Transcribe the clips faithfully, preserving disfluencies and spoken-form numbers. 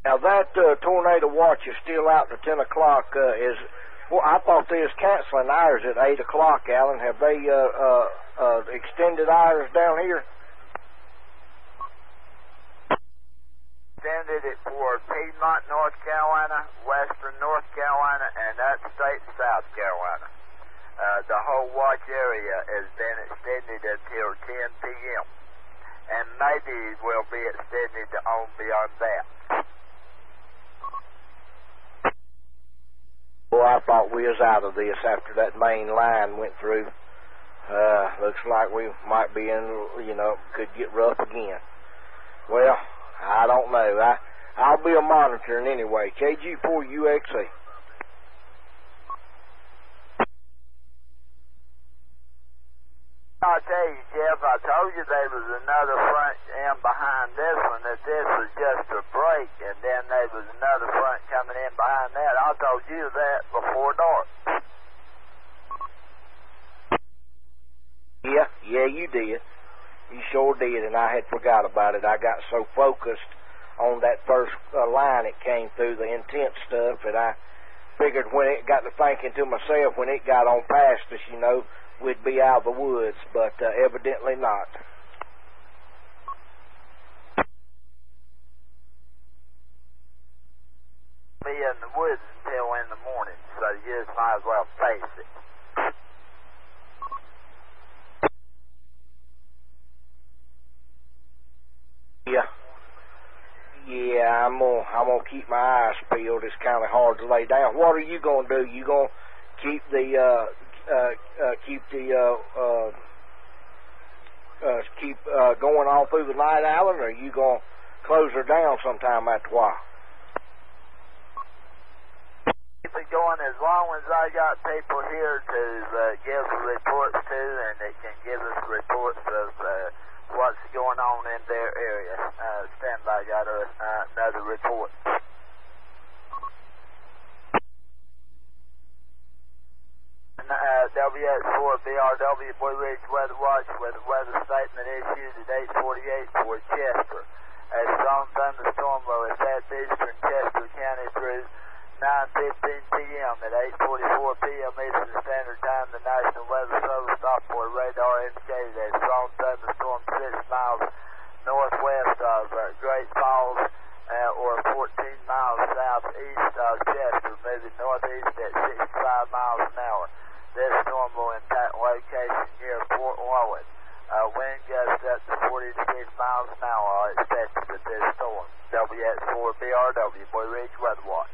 Now that uh, tornado watch is still out to ten o'clock. Uh, is well, I thought they was canceling ours at eight o'clock. Alan, have they uh, uh, uh, extended ours down here? Extended it for Piedmont, North Carolina, Western North Carolina, and upstate South Carolina. Uh, the whole watch area has been extended until ten p m and maybe will be extended on beyond that. Well, I thought we was out of this after that main line went through. Uh, looks like we might be in, you know, could get rough again. Well, I don't know. I, I'll be a monitoring anyway. K G four U X A. I'll tell you, Jeff, I told you there was another front in behind this one, that this was just a break, and then there was another front coming in behind that. I told you that before dark. Yeah, yeah, you did. You sure did, and I had forgot about it. I got so focused on that first uh, line it came through, the intense stuff, that I figured when it got to thinking to myself, when it got on past us, you know, we'd be out of the woods, but uh, evidently not. Be in the woods until in the morning, so you just might as well face it. Yeah. Yeah, I'm gonna, I'm gonna keep my eyes peeled. It's kind of hard to lay down. What are you gonna do? You gonna keep the, uh, uh, uh keep the, uh, uh, uh keep uh, going all through the night, Alan, or are you gonna close her down sometime after a while? Keep it going as long as I got people here to uh, give reports to, and they can give us reports of uh, what's going on in their area. Uh, stand by, got a, uh, another report. Uh, W X four B R W Blue Ridge Weather Watch with a weather statement issued at eight forty-eight for Chester. A strong thunderstorm will affect eastern Chester County through nine fifteen p m At eight forty-four p m Eastern Standard Time, the National Weather Service Operator radar indicated a strong thunderstorm six miles northwest of uh, Great Falls uh, or fourteen miles southeast of Chester, moving northeast at sixty-five miles an hour. This storm will impact location near Fort Wallen. Uh, wind gusts up to forty-six miles an hour are expected with this storm. W X four B R W, Blue Ridge Weather Watch.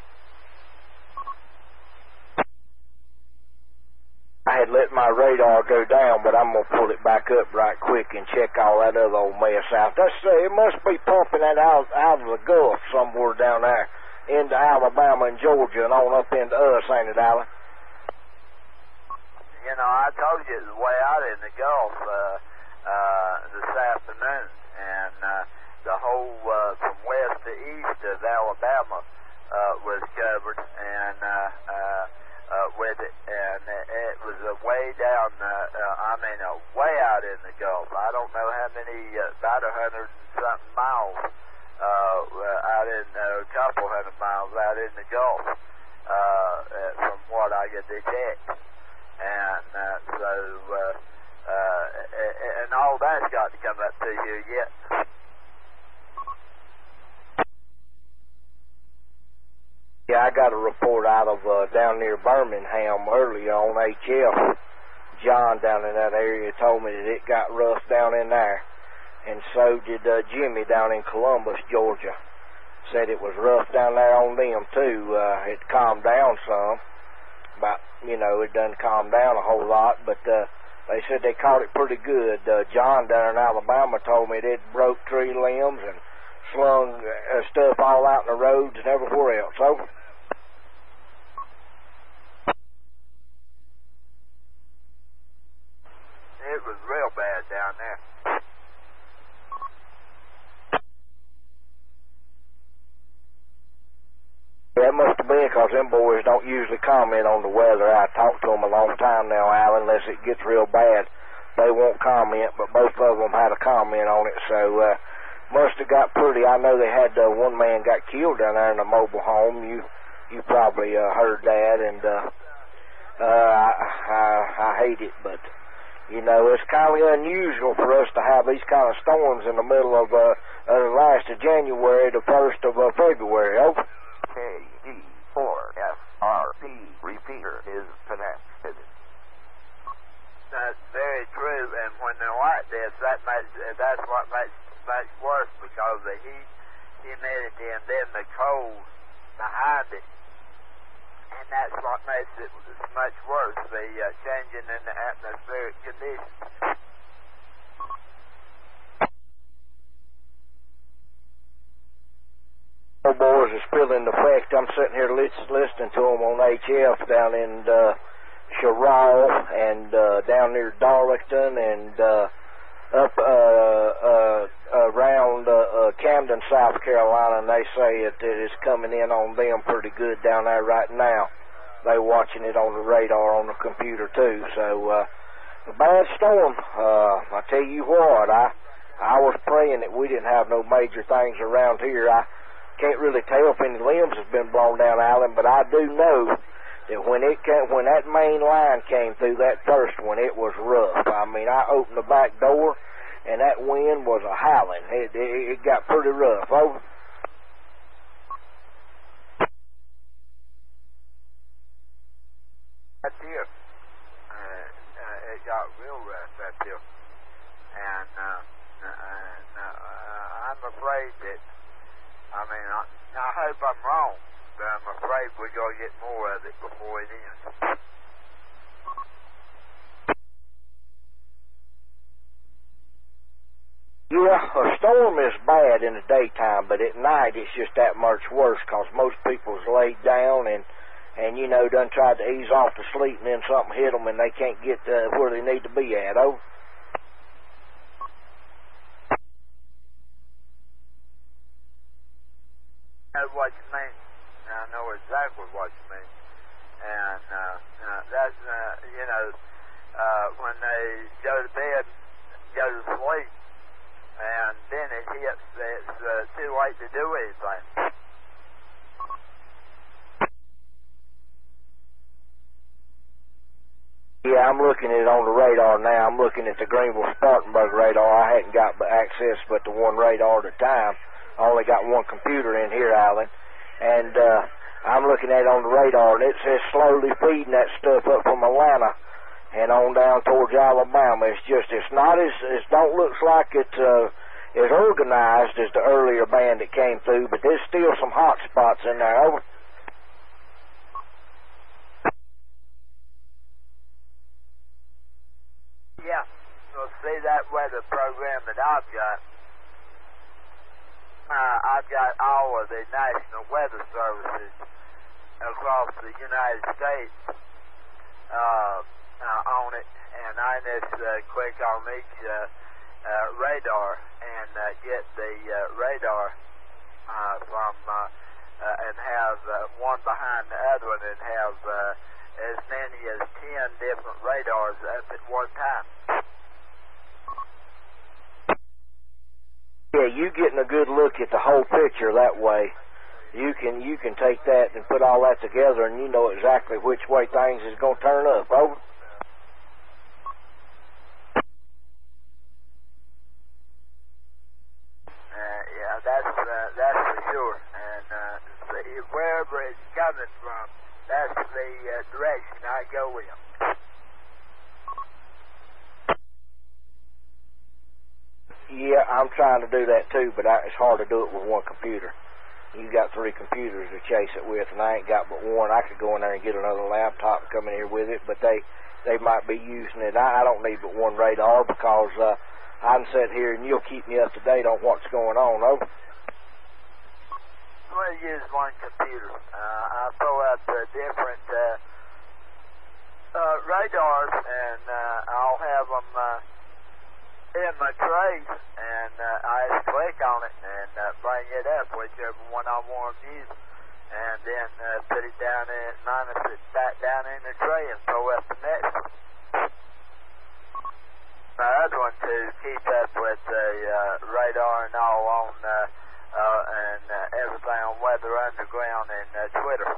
I had let my radar go down, but I'm gonna pull it back up right quick and check all that other old mess out. That's uh, it must be pumping that out out of the Gulf somewhere down there into Alabama and Georgia and on up into us, ain't it, Alan? You know, I told you it was way out in the Gulf uh, uh, this afternoon, and uh, the whole uh, from west to east of Alabama uh, was covered, and uh, uh, uh, with it, and it was uh, way down. Uh, uh, I mean, uh, way out in the Gulf. I don't know how many, uh, about a hundred and something miles uh, out in uh, a couple hundred miles out in the Gulf, uh, uh, from what I get detected. And uh, so, uh, uh, and all that's got to come up to you yet. Yeah, I got a report out of uh, down near Birmingham earlier on H F. John down in that area told me that it got rough down in there, and so did uh, Jimmy down in Columbus, Georgia. Said it was rough down there on them too. Uh, it calmed down some. About, you know, it doesn't calm down a whole lot, but uh, they said they caught it pretty good. Uh, John down in Alabama told me it broke tree limbs and slung uh, stuff all out in the roads and everywhere else. Over. It was real bad down there. That must have been because them boys don't usually comment on the weather. I talked to them a long time now, Alan, unless it gets real bad. They won't comment, but both of them had a comment on it, so uh, must have got pretty. I know they had uh, one man got killed down there in a mobile home. You you probably uh, heard that, and uh, uh, I, I I hate it, but you know it's kind of unusual for us to have these kind of storms in the middle of uh, uh, the last of January, the first of uh, February. Over. K D four F R P repeater is connected. That's very true, and when they're like this, that makes that's what makes makes worse, because the heat, humidity, and then the cold behind it, and that's what makes it much worse. The uh, changing in the atmospheric conditions. Boys is still in effect. I'm sitting here listening to them on H F down in uh, Sherrill and uh, down near Darlington and uh, up uh, uh, around uh, uh, Camden, South Carolina, and they say it, it is coming in on them pretty good down there right now. They're watching it on the radar on the computer too. So uh, a bad storm. Uh, I tell you what, I I was praying that we didn't have no major things around here. I can't really tell if any limbs has been blown down, Alan, but I do know that when it came, when that main line came through that first one, it was rough. I mean, I opened the back door, and that wind was a howling. It, it, it got pretty rough. Over. Up here, uh, uh, it got real rough up here, and uh, uh, uh, I'm afraid that. I mean, I, I hope I'm wrong, but I'm afraid we're going to get more of it before it ends. Yeah, a storm is bad in the daytime, but at night it's just that much worse, because most people's laid down and, and, you know, done tried to ease off to sleep, and then something hit them and they can't get uh, where they need to be at. Over. I know what you mean. I know exactly what you mean. And uh, uh, that's, uh, you know, uh, when they go to bed, go to sleep, and then it hits, it's uh, too late to do anything. Yeah, I'm looking at it on the radar now. I'm looking at the Greenville-Spartanburg radar. I hadn't got access but to one radar at a time. I only got one computer in here, Alan, and uh, I'm looking at it on the radar, and it says slowly feeding that stuff up from Atlanta and on down towards Alabama. It's just, it's not as, it don't look like it's uh, as organized as the earlier band that came through, but there's still some hot spots in there. Over. Yeah, we'll see that weather program that I've got. Uh, I've got all of the National Weather Services across the United States uh, uh, on it, and I just uh, click on each uh, uh, radar and uh, get the uh, radar uh, from uh, uh, and have uh, one behind the other one, and have uh, as many as ten different radars up at one time. Yeah, you getting a good look at the whole picture that way. You can you can take that and put all that together, and you know exactly which way things is going to turn up. Over. Uh, yeah, that's uh, that's for sure. And uh, see, wherever it's coming from, that's the uh, direction I go in. Yeah, I'm trying to do that too, but I, it's hard to do it with one computer. You got three computers to chase it with, and I ain't got but one. I could go in there and get another laptop and come in here with it, but they they might be using it. I, I don't need but one radar, because uh, I can sit here and you'll keep me up to date on what's going on. Over. I'm going to use one computer. Uh, I'll throw up the different uh, uh, radars, and uh, I'll have them uh, in my tray, and uh, I just click on it and uh, bring it up, whichever one I want to use, and then uh, put it down in, minus it back down in the tray and throw up the next one. My other one to keep up with the uh, radar and all on uh, uh, and uh, everything on Weather Underground and uh, Twitter.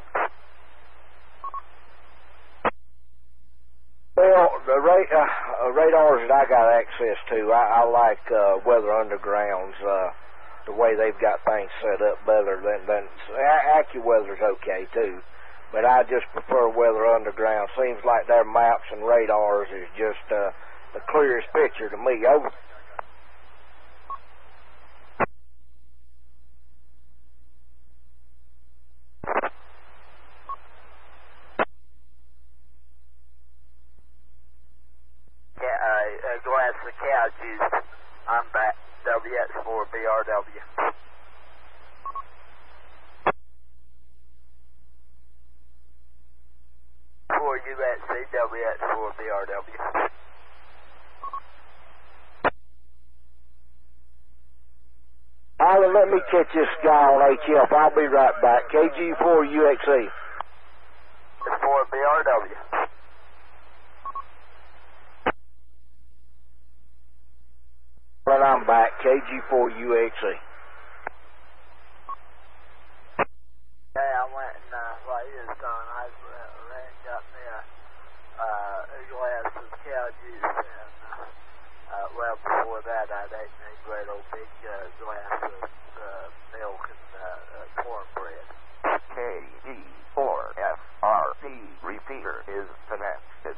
Well, the ra- uh, radars that I got access to, I, I like uh, Weather Underground's, uh, the way they've got things set up better than, than AccuWeather's okay too, but I just prefer Weather Underground. Seems like their maps and radars is just uh, the clearest picture to me. Over. A glass of cow juice. I'm back. W X four B R W. four U X C W X four B R W. Alan, let me catch this guy on H F. I'll be right back. K G four U X E. four B R W. Well, I'm back. K G four U X E. Hey, I went and, uh, while you was gone, I ran and got me a, uh, a glass of cow juice, and, uh, uh, well, before that, I'd eaten a great old big, uh, glass of, uh, milk and, uh, uh cornbread. K G four F R P repeater is connected.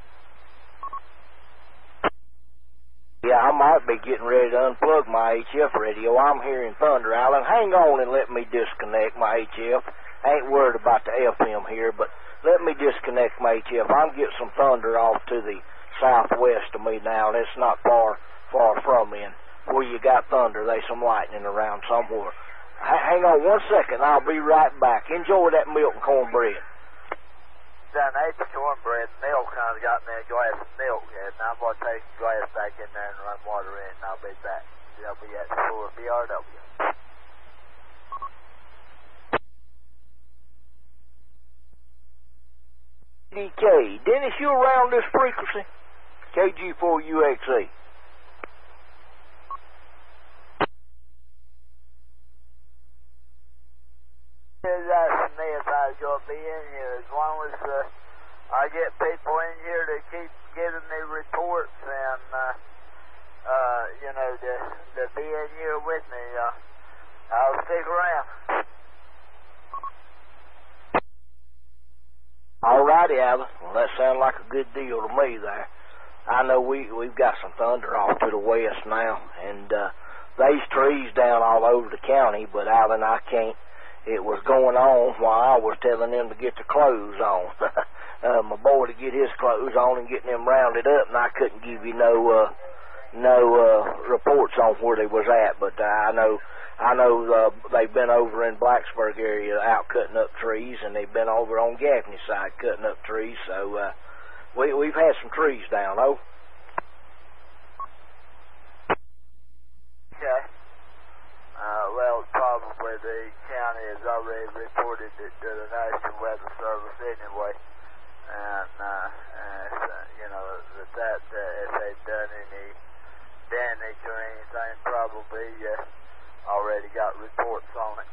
Yeah, I might be getting ready to unplug my H F radio. I'm hearing thunder, Alan. Hang on and let me disconnect my H F. I ain't worried about the F M here, but let me disconnect my H F. I'm getting some thunder off to the southwest of me now, and it's not far, far from me. And where you got thunder, there's some lightning around somewhere. H- hang on one second. I'll be right back. Enjoy that milk and cornbread. Done ate the cornbread and milk, kind of got me a glass of milk, and I'm going to take the glass back in there and run water in, and I'll be back. W X four B R W. D K, Dennis, you around this frequency? K G four U X E. Asked me if I was going to be in here. As long as uh, I get people in here to keep giving me reports and, uh, uh, you know, to, to be in here with me, uh, I'll stick around. All righty, Alan. Well, that sounds like a good deal to me there. I know we, we've got some thunder off to the west now, and uh, there's trees down all over the county, but Alan, I can't. It was going on while I was telling them to get their clothes on. uh, my boy to get his clothes on and getting them rounded up, and I couldn't give you no uh, no uh, reports on where they was at. But uh, I know I know uh, they've been over in Blacksburg area out cutting up trees, and they've been over on Gaffney side cutting up trees. So uh, we we've had some trees down. Oh. Okay. Uh, well, probably the county has already reported it to the National Weather Service anyway, and, uh, and uh, you know, that, that uh, if they've done any damage or anything, probably uh, already got reports on it.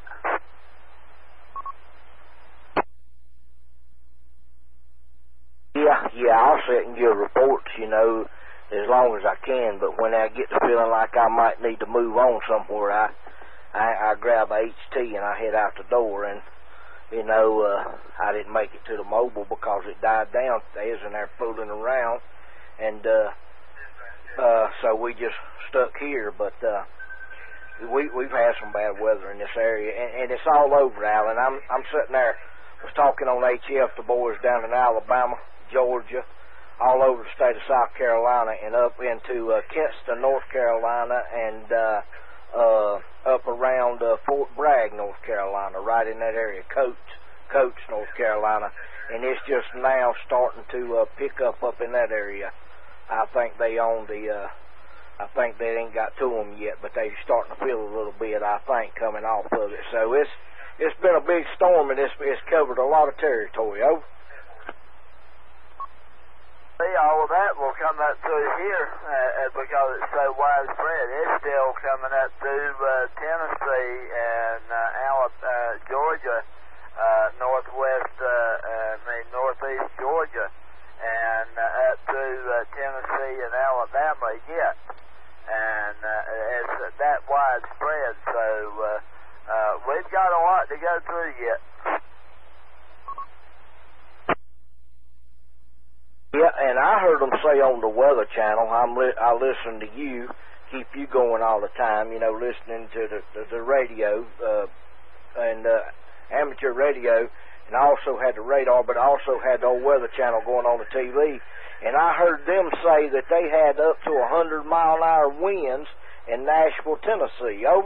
Yeah, yeah, I'll sit and give reports, you know, as long as I can, but when I get to feeling like I might need to move on somewhere, I I, I grab a H T and I head out the door, and, you know, uh, I didn't make it to the mobile because it died down. They was in there fooling around, and uh, uh, so we just stuck here, but uh, we, we've had some bad weather in this area, and, and it's all over, Alan. I'm, I'm sitting there, was talking on H F, the boys down in Alabama, Georgia, all over the state of South Carolina, and up into uh, Kinston, North Carolina, and uh, uh, up around uh, Fort Bragg, North Carolina, right in that area, Coates, Coates, North Carolina, and it's just now starting to uh, pick up up in that area. I think they own the, uh, I think they ain't got to them yet, but they're starting to feel a little bit, I think, coming off of it. So it's it's been a big storm, and it's, it's covered a lot of territory. Oh. See, all of that will come up through here uh, because it's so widespread. It's still coming up through uh, Tennessee and uh, Alabama, uh, Georgia, uh, northwest, uh, uh, I mean northeast Georgia, and uh, up through uh, Tennessee and Alabama yet. And uh, it's uh, that widespread, so uh, uh, we've got a lot to go through yet. Yeah, and I heard them say on the Weather Channel, I'm li- I listen to you, keep you going all the time, you know, listening to the, the, the radio, uh, and uh, amateur radio, and I also had the radar, but I also had the old Weather Channel going on the T V, and I heard them say that they had up to one hundred mile an hour winds in Nashville, Tennessee. Oh?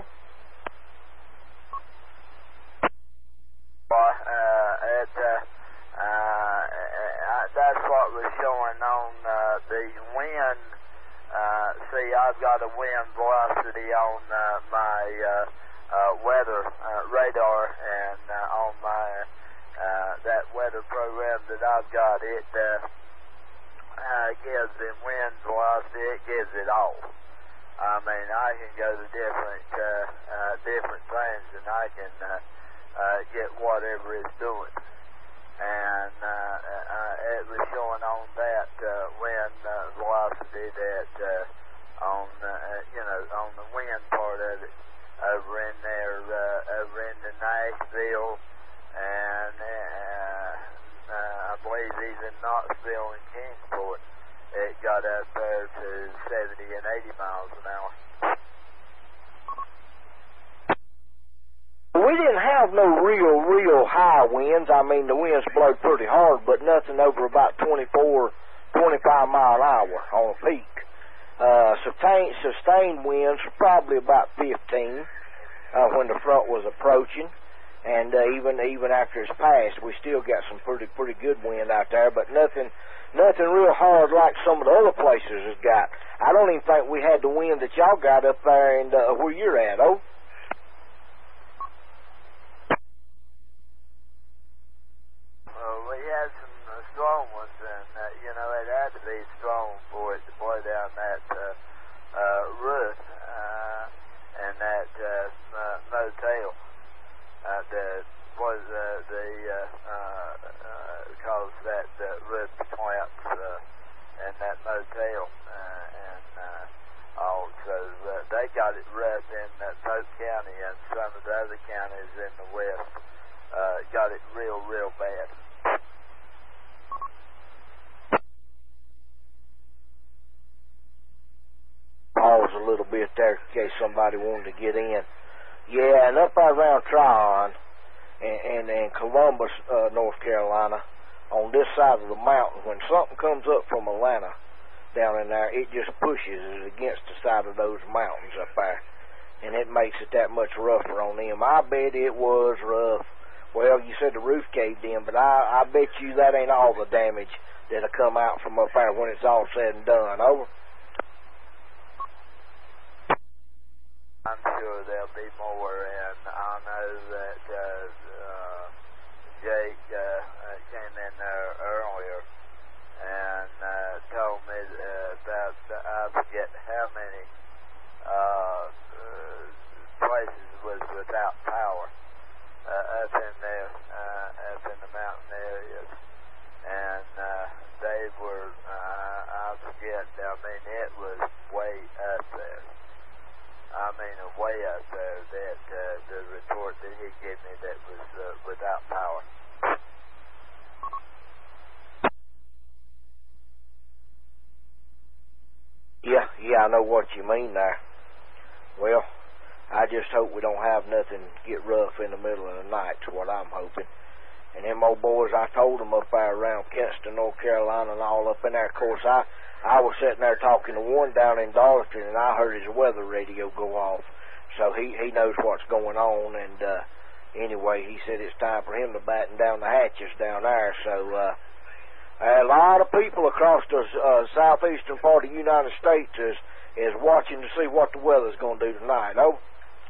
Uh, it, uh, uh, that's what was showing on uh, the wind. Uh, see, I've got a wind velocity on uh, my uh, uh, weather uh, radar, and uh, on my uh, that weather program that I've got, it uh, uh, gives the wind velocity. It gives it all. I mean, I can go to different uh, uh, different things, and I can uh, uh, get whatever it's doing. And uh, uh, it was showing on that uh, wind uh, velocity that uh, on uh, you know on the wind part of it over in there uh, over in the Nashville and uh, uh, I believe even Knoxville and Kingsport, it got up there to seventy and eighty miles an hour. We didn't have no real, real high winds. I mean, the winds blow pretty hard, but nothing over about twenty-four, twenty-five mile an hour on a peak. Uh, sustained, sustained winds were probably about fifteen uh, when the front was approaching, and uh, even even after it's passed, we still got some pretty pretty good wind out there, but nothing nothing real hard like some of the other places has got. I don't even think we had the wind that y'all got up there and uh, where you're at, oh. Strong ones, and uh, you know it had to be strong for it to blow down that uh, uh, roof uh, and that uh, uh, motel. Uh, that was uh, the uh, uh, uh, caused that uh, roof to collapse uh, in that motel, uh, and uh, also uh, they got it rough in uh, Polk County, and some of the other counties in the west uh, got it real, real bad. Pause a little bit there in case somebody wanted to get in. Yeah, and up around Tryon and, and, and Columbus, uh, North Carolina, on this side of the mountain, when something comes up from Atlanta down in there, it just pushes it against the side of those mountains up there, and it makes it that much rougher on them. I bet it was rough. Well, you said the roof caved in, but I, I bet you that ain't all the damage that'll come out from up there when it's all said and done. Over. I'm sure there'll be more, and I know that uh, uh, Jake uh, came in there earlier and uh, told me uh, about, I forget how many uh, uh, places was without power uh, up in there, uh, up in the mountain areas, and uh, they were, uh, I forget, I mean, it was way up there. I mean, way up there, that uh, the report that he gave me that was uh, without power. Yeah, yeah, I know what you mean there. Well, I just hope we don't have nothing get rough in the middle of the night, to what I'm hoping. And them old boys, I told them up there around Kinston, North Carolina, and all up in there. Of course, I I was sitting there talking to one down in Darlington, and I heard his weather radio go off. So he, he knows what's going on, and uh, anyway, he said it's time for him to batten down the hatches down there. So uh, a lot of people across the uh, southeastern part of the United States is, is watching to see what the weather's going to do tonight. Oh.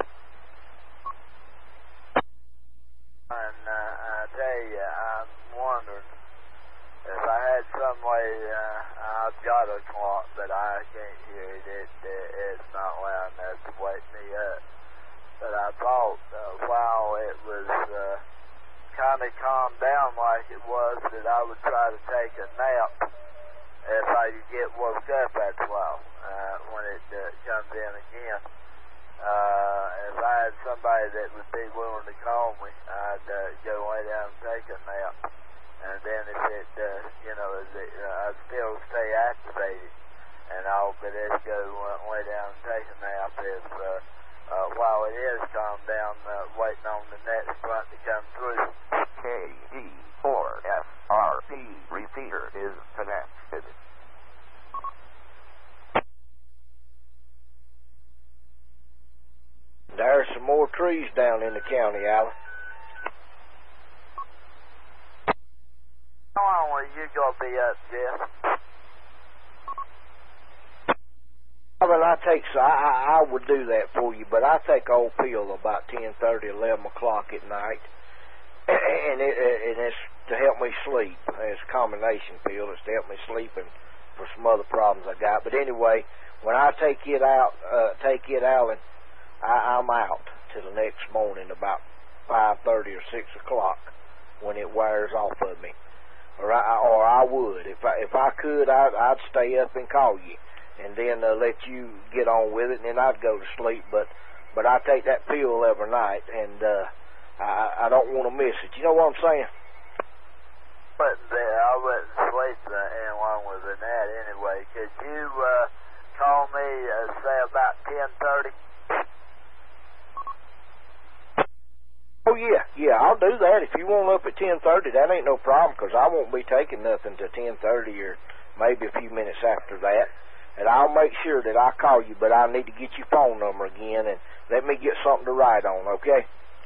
And uh, I tell you, I'm wondering if I had some way uh, I I've got a clock, but I can't hear it. It, it it's not loud enough to wake me up. But I thought uh, while it was uh, kind of calmed down like it was, that I would try to take a nap if I could get woke up after a while uh, when it uh, comes in again. Uh, if I had somebody that would be willing to call me, I'd uh, go lay down and take a nap. And then if it, uh, you know, if it, uh, I'd still stay activated and all, but let's go uh, lay down and take a nap if, uh, uh, while it is calmed down, uh, waiting on the next front to come through. K D four F R P repeater is connected. There's some more trees down in the county, Alan. How long are you going to be up, Jeff? I mean, I take, so I, I, I would do that for you, but I take old pill about ten thirty, eleven o'clock at night, and, it, and it's to help me sleep. It's a combination pill. It's to help me sleep and for some other problems I got. But anyway, when I take it out, uh, take it, Alan, I, I'm out till the next morning about five thirty or six o'clock when it wears off of me. Or I, or I would. If I, if I could, I'd, I'd stay up and call you and then uh, let you get on with it, and then I'd go to sleep. But but I take that pill every night, and uh, I, I don't want to miss it. You know what I'm saying? But uh, I wouldn't sleep uh, any longer than that anyway. Could you uh, call me, uh, say, about ten thirty? Oh, yeah, yeah, I'll do that. If you want up at ten thirty, that ain't no problem, because I won't be taking nothing till ten thirty or maybe a few minutes after that. And I'll make sure that I call you, but I need to get your phone number again, and let me get something to write on, okay?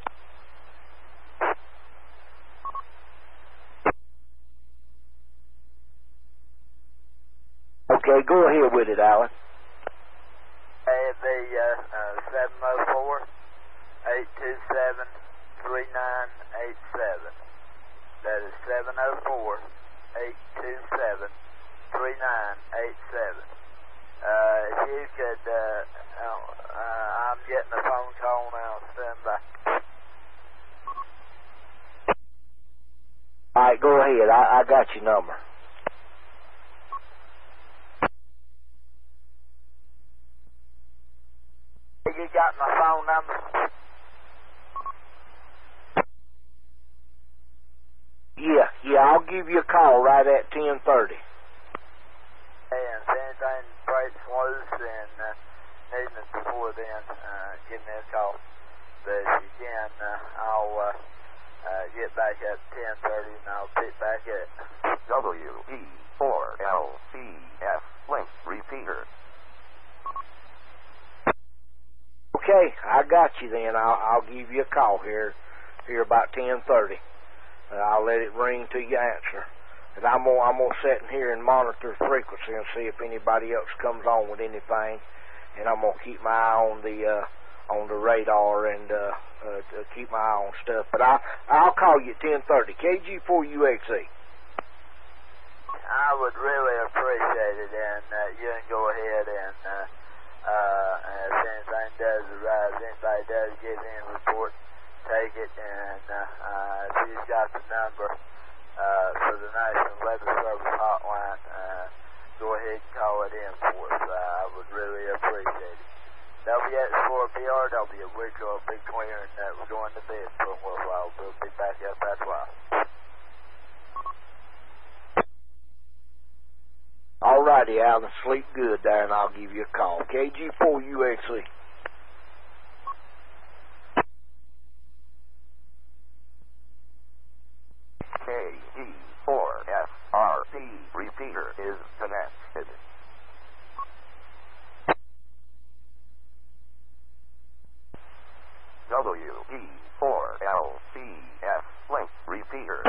Okay, go ahead with it, Alan. It'd be uh, uh, seven oh four, eight two seven, three nine eight seven. That is seven oh four, eight two seven, three nine eight seven. Uh, if you could, uh, uh, I'm getting a phone call now, stand by. All right, go ahead. I, I got your number. You got my phone number? Yeah, yeah, I'll give you a call right at ten thirty. Hey, and if anything breaks loose and uh, need me before then, uh, give me a call. But if you can, uh, I'll uh, uh, get back at ten thirty and I'll pick back at W E four L C F link repeater. Okay, I got you then. I'll, I'll give you a call here, here about ten thirty. Uh, I'll let it ring till you answer. And I'm gonna, I'm gonna sit in here and monitor frequency and see if anybody else comes on with anything. And I'm gonna keep my eye on the uh, on the radar and uh, uh, to keep my eye on stuff. But I I'll call you at ten thirty. K G four U X E. I would really appreciate it, and uh, you can go ahead and. Uh, Uh, and if anything does arise, anybody does give any report, take it, and uh, uh, if you've got the number uh, for the National Weather Service hotline, uh, go ahead and call it in for us. Uh, I would really appreciate it. W X four B R W, we're going to be clearing that we're going to bed for a little while. We'll be back up that while. All righty, Alan. Sleep good there, and I'll give you a call. K G four U X E. K D four F R P repeater is connected. W E four L C F link repeater.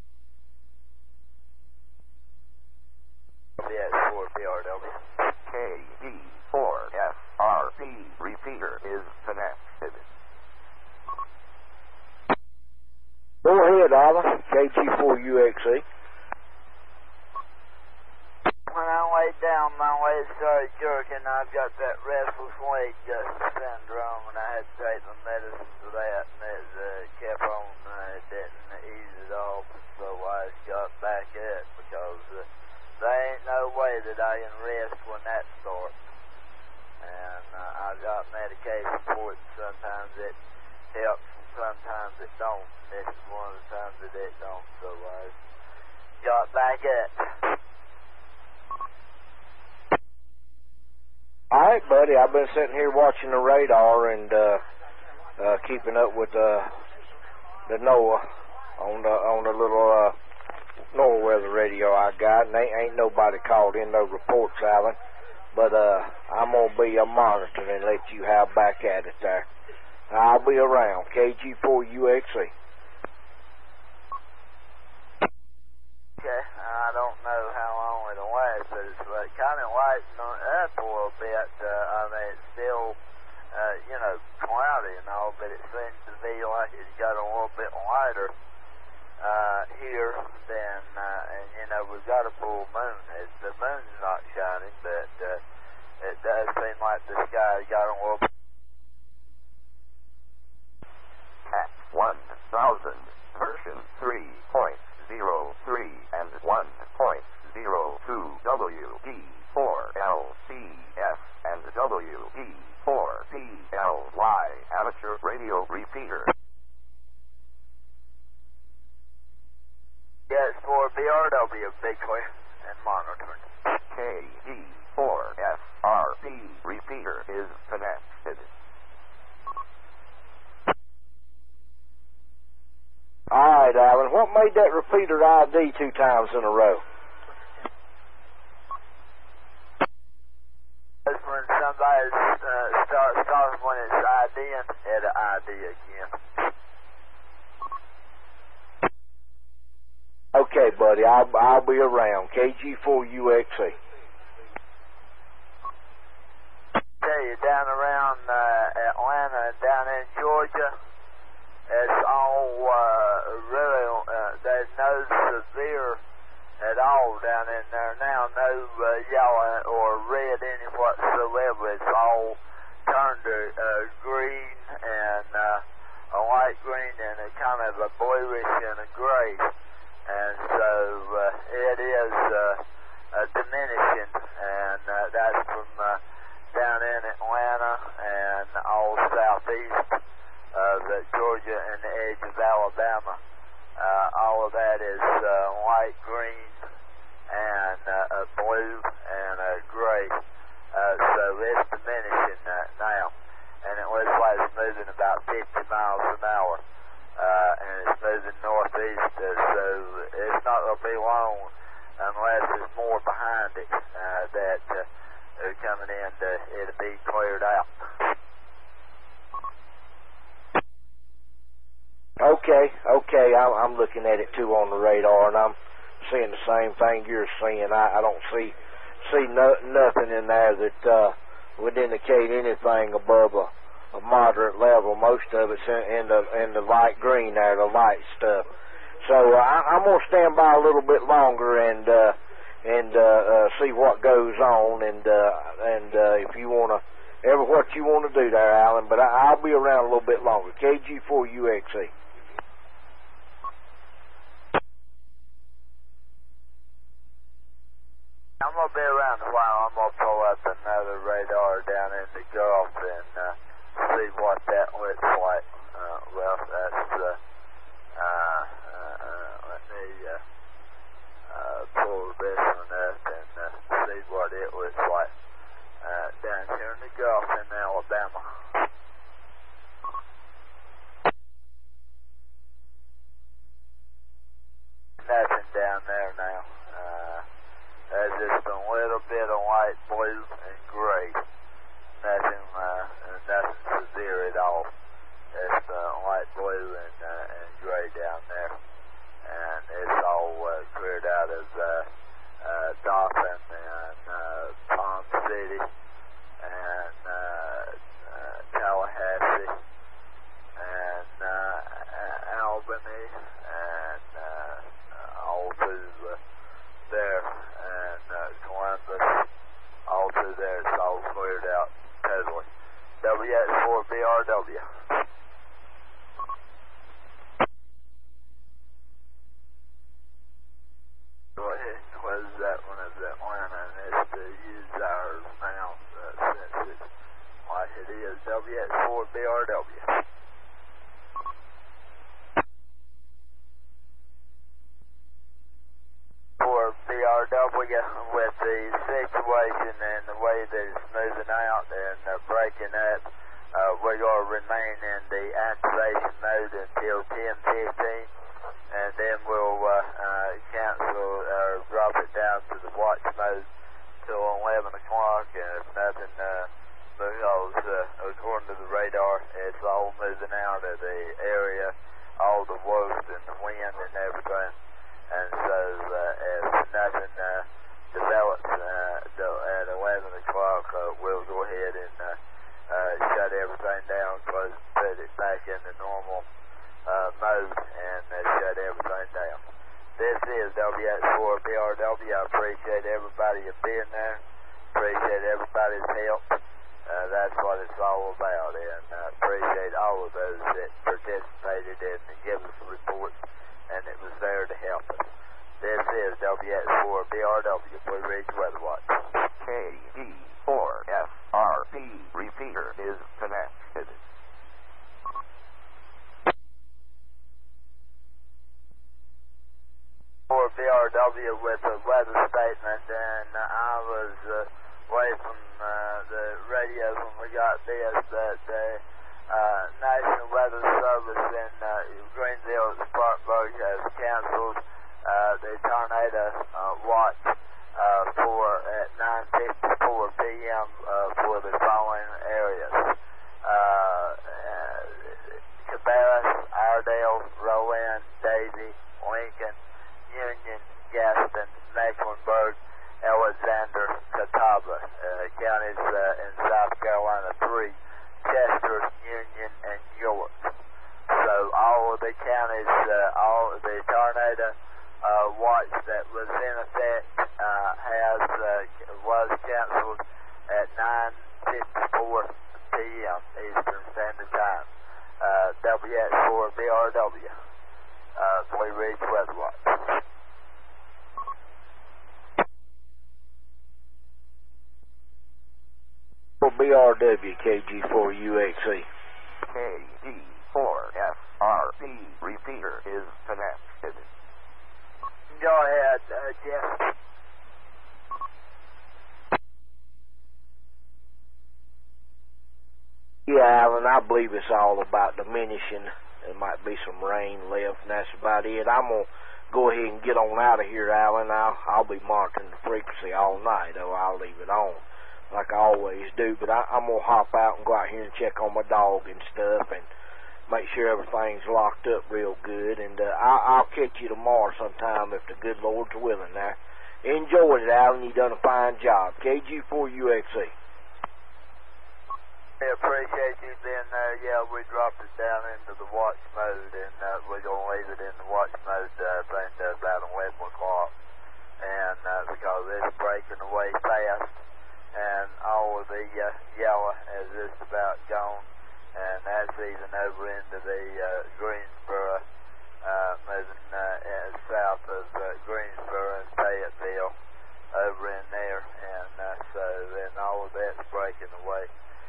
W X four B R W. K D four F R P repeater is connected. Go ahead, Alan. K G four U X E. When I laid down, my leg started jerking. I've got that restless leg uh, syndrome, and I had to take the medicine for that, and it uh, kept on, uh, it didn't ease it off, so I just got back at it, because uh, there ain't no way that I can rest when that starts. And uh, I've got medication for it, sometimes it helps, and sometimes it don't. This is one of the times that it don't, so I got back at it. All right, buddy. I've been sitting here watching the radar and uh, uh, keeping up with uh, the NOAA on the on the little uh, NOAA weather radio I got, and ain't, ain't nobody called in no reports, Alan. But uh, I'm gonna be a monitor and let you have back at it there. I'll be around. K G four U X E. Okay, I don't know how long it'll last, but it's like kind of lighting up a little bit. Uh, I mean, it's still, uh, you know, cloudy and all, but it seems to be like it's got a little bit lighter uh, here than, uh, and you know, we've got a full moon. It, the moon's not shining, but uh, it does seem like the sky got a little bit. At one thousand, version three point zero three and one point zero two W D four L C S and W D four P L Y amateur radio repeater. Yes, for B R W, big clear and monitoring. K D four F R P repeater is connected. All right, Alan. What made that repeater I D two times in a row? That's when somebody uh, starts starts when it's IDing, it'll I D again. Okay, buddy. I'll I'll be around. K G four U X E. Tell you, down around uh, Atlanta and down in Georgia, it's all uh, really, uh, there's no severe at all down in there now, no uh, yellow or red any whatsoever. It's all turned to uh, green and uh, a light green and a kind of a bluish and a gray. And so uh, it is uh, uh, diminishing, and uh, that's from uh, down in Atlanta and all southeast of uh, Georgia and the edge of Alabama. Uh, all of that is uh, light green and uh, a blue and a gray. Uh, so it's diminishing uh, now. And it looks like it's moving about fifty miles an hour. Uh, and it's moving northeast. Uh, so it's not going to be long unless there's more behind it uh, that uh, are coming in. To, it'll be cleared out. Okay, okay. I'm, I'm looking at it too on the radar, and I'm seeing the same thing you're seeing. I, I don't see see no, nothing in there that uh, would indicate anything above a, a moderate level. Most of it's in, in the in the light green there, the light stuff. So uh, I, I'm gonna stand by a little bit longer and uh, and uh, uh, see what goes on, and uh, and uh, if you wanna ever what you want to do there, Alan. But I, I'll be around a little bit longer. K G four U X E. I'm going to be around a while. I'm going to pull up another radar down in the Gulf and uh, see what that looks like. Uh, well, that's, uh, uh, uh, let me uh, uh, pull this one up and uh, see what it looks like uh, down here in the Gulf in Alabama. Nothing down there now. Uh, There's just a little bit of light blue and gray. Nothing, uh, nothing severe at all. It's uh, light blue and, uh, and gray down there. And it's all uh, cleared out of uh, uh, Dothan and uh, Palm City and uh, uh, Tallahassee and uh, Albany and uh, all through uh, there. And uh, Columbus all cleared out totally. W X four B R W. Go ahead and close that one as Atlanta, and it's to use ours now uh, since it's like it is. W X four B R W. For B R W, with the situation and the way that it's moving out and uh, breaking up, uh, we're going to remain in the activation mode until ten fifteen, and then we'll uh, uh, cancel or drop it down to the watch mode till eleven o'clock, and if nothing, uh, because uh, according to the radar, it's all moving out of the area, all the worst and the wind and everything. And so uh, if nothing uh, develops uh, at eleven o'clock, uh, we'll go ahead and uh, uh, shut everything down, close, put it back in the normal uh, mode, and uh, shut everything down. This is W X four B R W. I appreciate everybody being there. Appreciate everybody's help. Uh, that's what it's all about, and I uh, appreciate all of those that participated in and gave us reports, and it was there to help us. This is W X four B R W, Blue Ridge Weather Watch. K D four F R P repeater is connected. For B R W with a weather statement, and uh, I was uh, away from uh, the radio when we got this, that the uh, National Weather Service in uh, Greenville, Spartanburg has canceled uh, the tornado uh, watch uh, for at nine fifty-four p m Uh, for the following areas: uh, uh, Cabarrus, Iredell, Rowan, Daisy, Lincoln, Union, Gaston, Mecklenburg, Alexander, Catawba, uh, counties uh, in South Carolina, three, Chester, Union, and York. So all of the counties, uh, all of the tornado uh, watch that was in effect uh, has uh, was canceled at nine fifty-four p m Eastern Standard Time. Uh, W X four B R W, uh, Blue Ridge Weather Watch. For B R W, K G four U X E. K D four F R P repeater is connected. Go ahead, uh, Jeff. Yeah, Alan, I believe it's all about diminishing. There might be some rain left, and that's about it. I'm going to go ahead and get on out of here, Alan. I'll, I'll be monitoring the frequency all night, though I'll leave it on like I always do. But I, I'm going to hop out and go out here and check on my dog and stuff and make sure everything's locked up real good. And uh, I, I'll catch you tomorrow sometime if the good Lord's willing. Now, enjoyed it, Alan. You done a fine job. K G four U X E. I appreciate you being there. Yeah, we dropped it down into the watch mode, and uh, we're going to leave it in the watch mode uh, thing to about eleven o'clock. And uh, because it's breaking away fast, and all of the uh, yellow is just about gone, and that's even over into the uh, Greensboro, uh, moving uh, south of uh, Greensboro and Fayetteville, over in there, and uh, so then all of that's breaking away.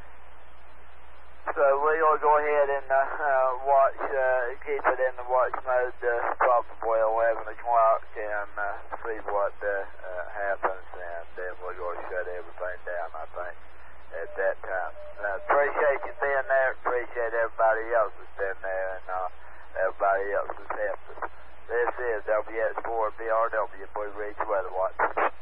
So we'll go ahead and uh, uh, watch, uh, keep it in the watch mode, uh, probably eleven o'clock, and uh, see what uh, uh, happens, and then we're going to shut everything down, I think, at that time. Uh, appreciate you being there. Appreciate everybody else that's been there, and uh, everybody else that's helped us. This is W X four B R W, Blue Ridge Weather Watch.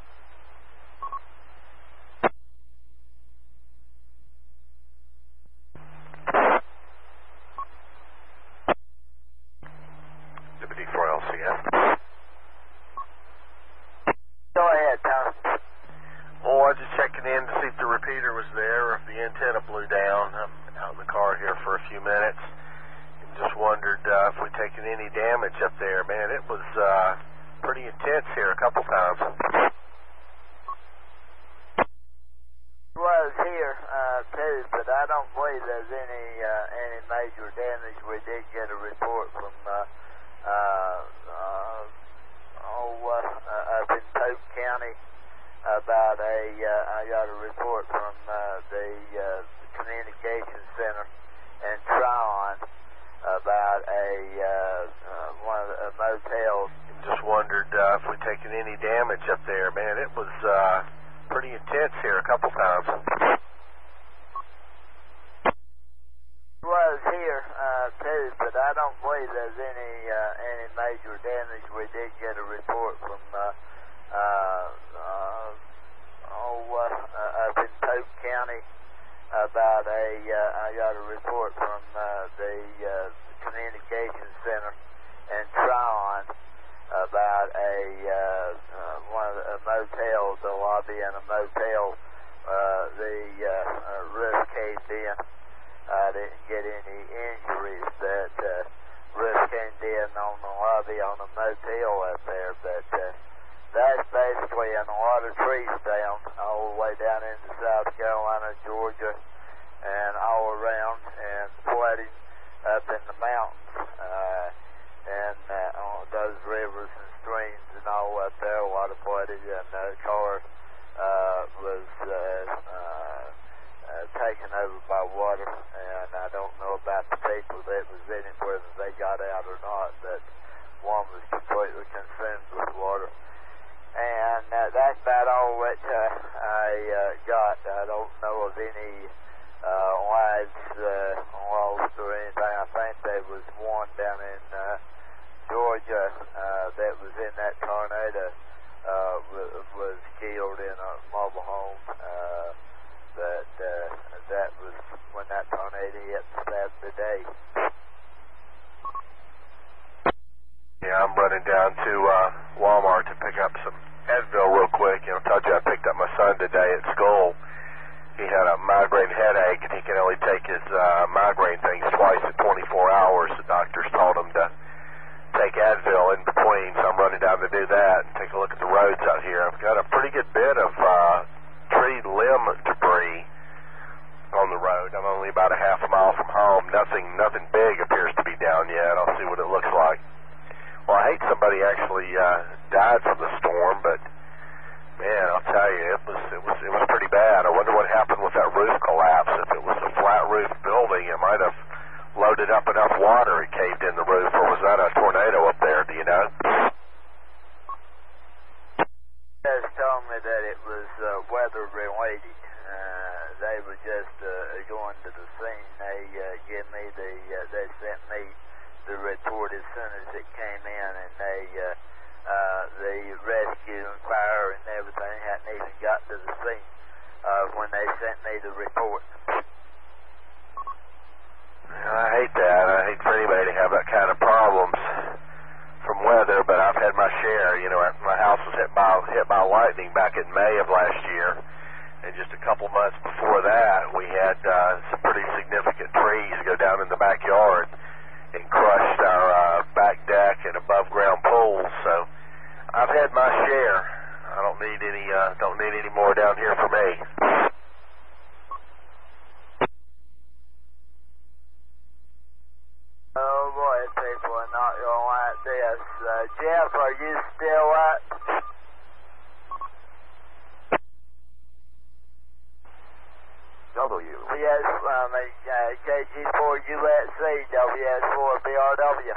Go ahead, Tom. Oh, I was just checking in to see if the repeater was there or if the antenna blew down. I'm out in the car here for a few minutes and just wondered uh, if we'd taken any damage up there. Man, it was uh, pretty intense here a couple times. Was was here uh, too, but I don't believe there's any uh, any major damage. We did get a report from uh, uh, uh, oh, uh, up in Polk County about a. Uh, I got a report from uh, the uh, communications center in Tryon about a uh, uh, one of the a motel. Just wondered uh, if we'd taken any damage up there, man. It was uh, pretty intense here a couple times. Was here uh, too, but I don't believe there's any uh, any major damage. We did get a report from uh, uh, uh, oh, uh, up in Polk County about a. Uh, I got a report from uh, the uh, communications center in Tryon about a uh, uh, one of the a motel, the lobby in a motel. Uh, the uh, uh, roof caved in. I didn't get any injuries, but uh, roof caved in on the lobby on the motel up there. But uh, that's basically in a lot of trees down, all the way down into South Carolina, Georgia, and all around, and flooding up in the mountains. Uh, and uh, on those rivers and streams and all up there, a lot of flooded, and the car uh, was uh, uh, uh, taken over by water, and I don't know about the people that was in it, whether they got out or not, but one was completely consumed with water. And uh, that's about all that uh, I uh, got. I don't know of any uh, lives uh, lost or anything. I think there was one down in uh, Georgia uh, that was in that tornado, uh, w- was killed in a mobile home. Uh, but uh, that was when that tornado hit Saturday. Yeah, I'm running down to uh, Walmart to pick up some Advil real quick. You know, I told you I picked up my son today at school. He had a migraine headache, and he can only take his uh, migraine things twice in twenty-four hours. The doctors told him to take Advil in between, so I'm running down to do that and take a look at the roads out here. I've got a pretty good bit of uh, tree limb debris on the road. I'm only about a half a mile from home. Nothing, nothing big appears to be down yet. I'll see what it looks like. Well, I hate somebody actually uh, died from the storm, but man, I'll tell you, it was it was it was pretty bad. I wonder what happened with that roof collapse. If it was a flat roof building, it might have loaded up enough water it caved in the roof, or was that a tornado up there? Do you know? Just told me that it was uh, weather related. Uh, they were just uh, going to the scene. They uh, give me the uh, they sent me the report as soon as it came in, and they uh, uh, the rescue and fire and everything hadn't even got to the scene uh, when they sent me the report. I hate that. I hate for anybody to have that kind of problems from weather, but I've had my share. You know, my house was hit by hit by lightning back in May of last year, and just a couple months before that, we had uh, some pretty significant trees go down in the backyard and crushed our uh, back deck and above ground pools. So I've had my share. I don't need any. Uh, don't need any more down here for me. Oh boy, people are not gonna like this. Uh, Jeff, are you still up? W. Yes, um, uh, K G four U S C, W S four B R W.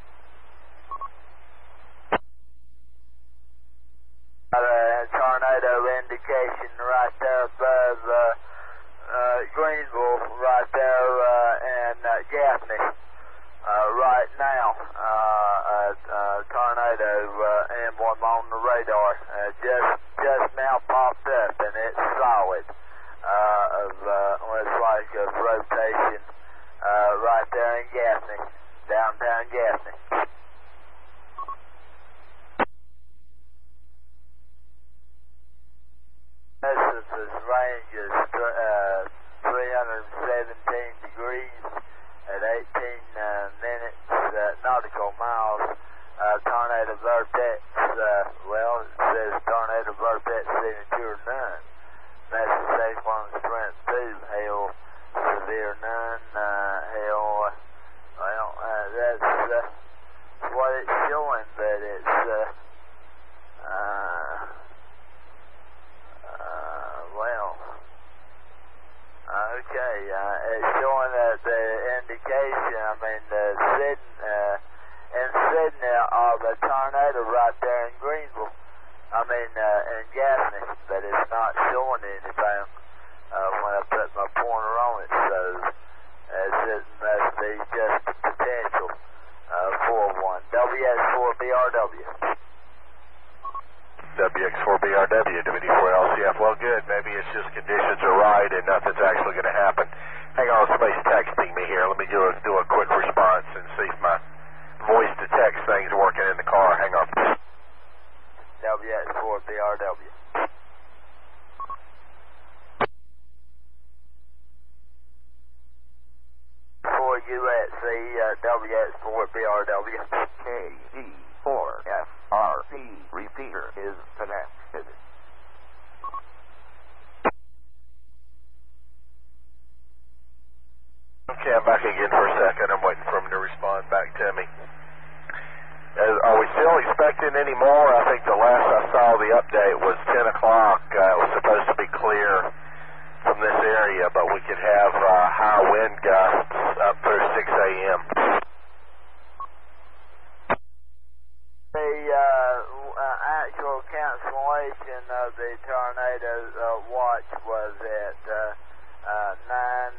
Got a tornado indication right there above uh, uh, Greenville, right there uh, in uh, Gaffney. Uh, right now, uh, a, a tornado uh, emblem on the radar uh, just just now popped up, and it's solid. Uh, of uh, looks like a rotation uh, right there in Gaffney, downtown Gaffney. This range is uh, three hundred seventeen degrees at eighteen uh, minutes uh, nautical miles. Uh, tornado vortex, uh, well, it says tornado vortex signature none. That's the cyclone strength two. Hail severe none. Uh, hail, well, uh, that's uh, what it's showing, but it's, uh, uh, uh, well, okay, uh, it's showing that the indication, I mean, the Sydney, uh, in Sydney of a tornado right there in Greenville. I mean, uh, in Gaffney, but it's not showing anything uh, when I put my pointer on it, so uh, it must be just the potential uh, for one. W X four B R W. W X four B R W, W D four L C F. Well, good. Maybe it's just conditions are right and nothing's actually going to happen. Hang on, somebody's texting me here. Let me do a, do a quick response and see if my voice-to-text thing's working in the car. Hang on. W X four B R W. For U S C, uh, W X four B R W. K D four F R P repeater is connected. Okay, I'm back again for a second. I'm waiting for him to respond back to me. Uh, are we still expecting any more? I think the last I saw the update was ten o'clock. Uh, it was supposed to be clear from this area, but we could have uh, high wind gusts up through six A M The uh, uh, actual cancellation of the tornado uh, watch was at uh, uh, nine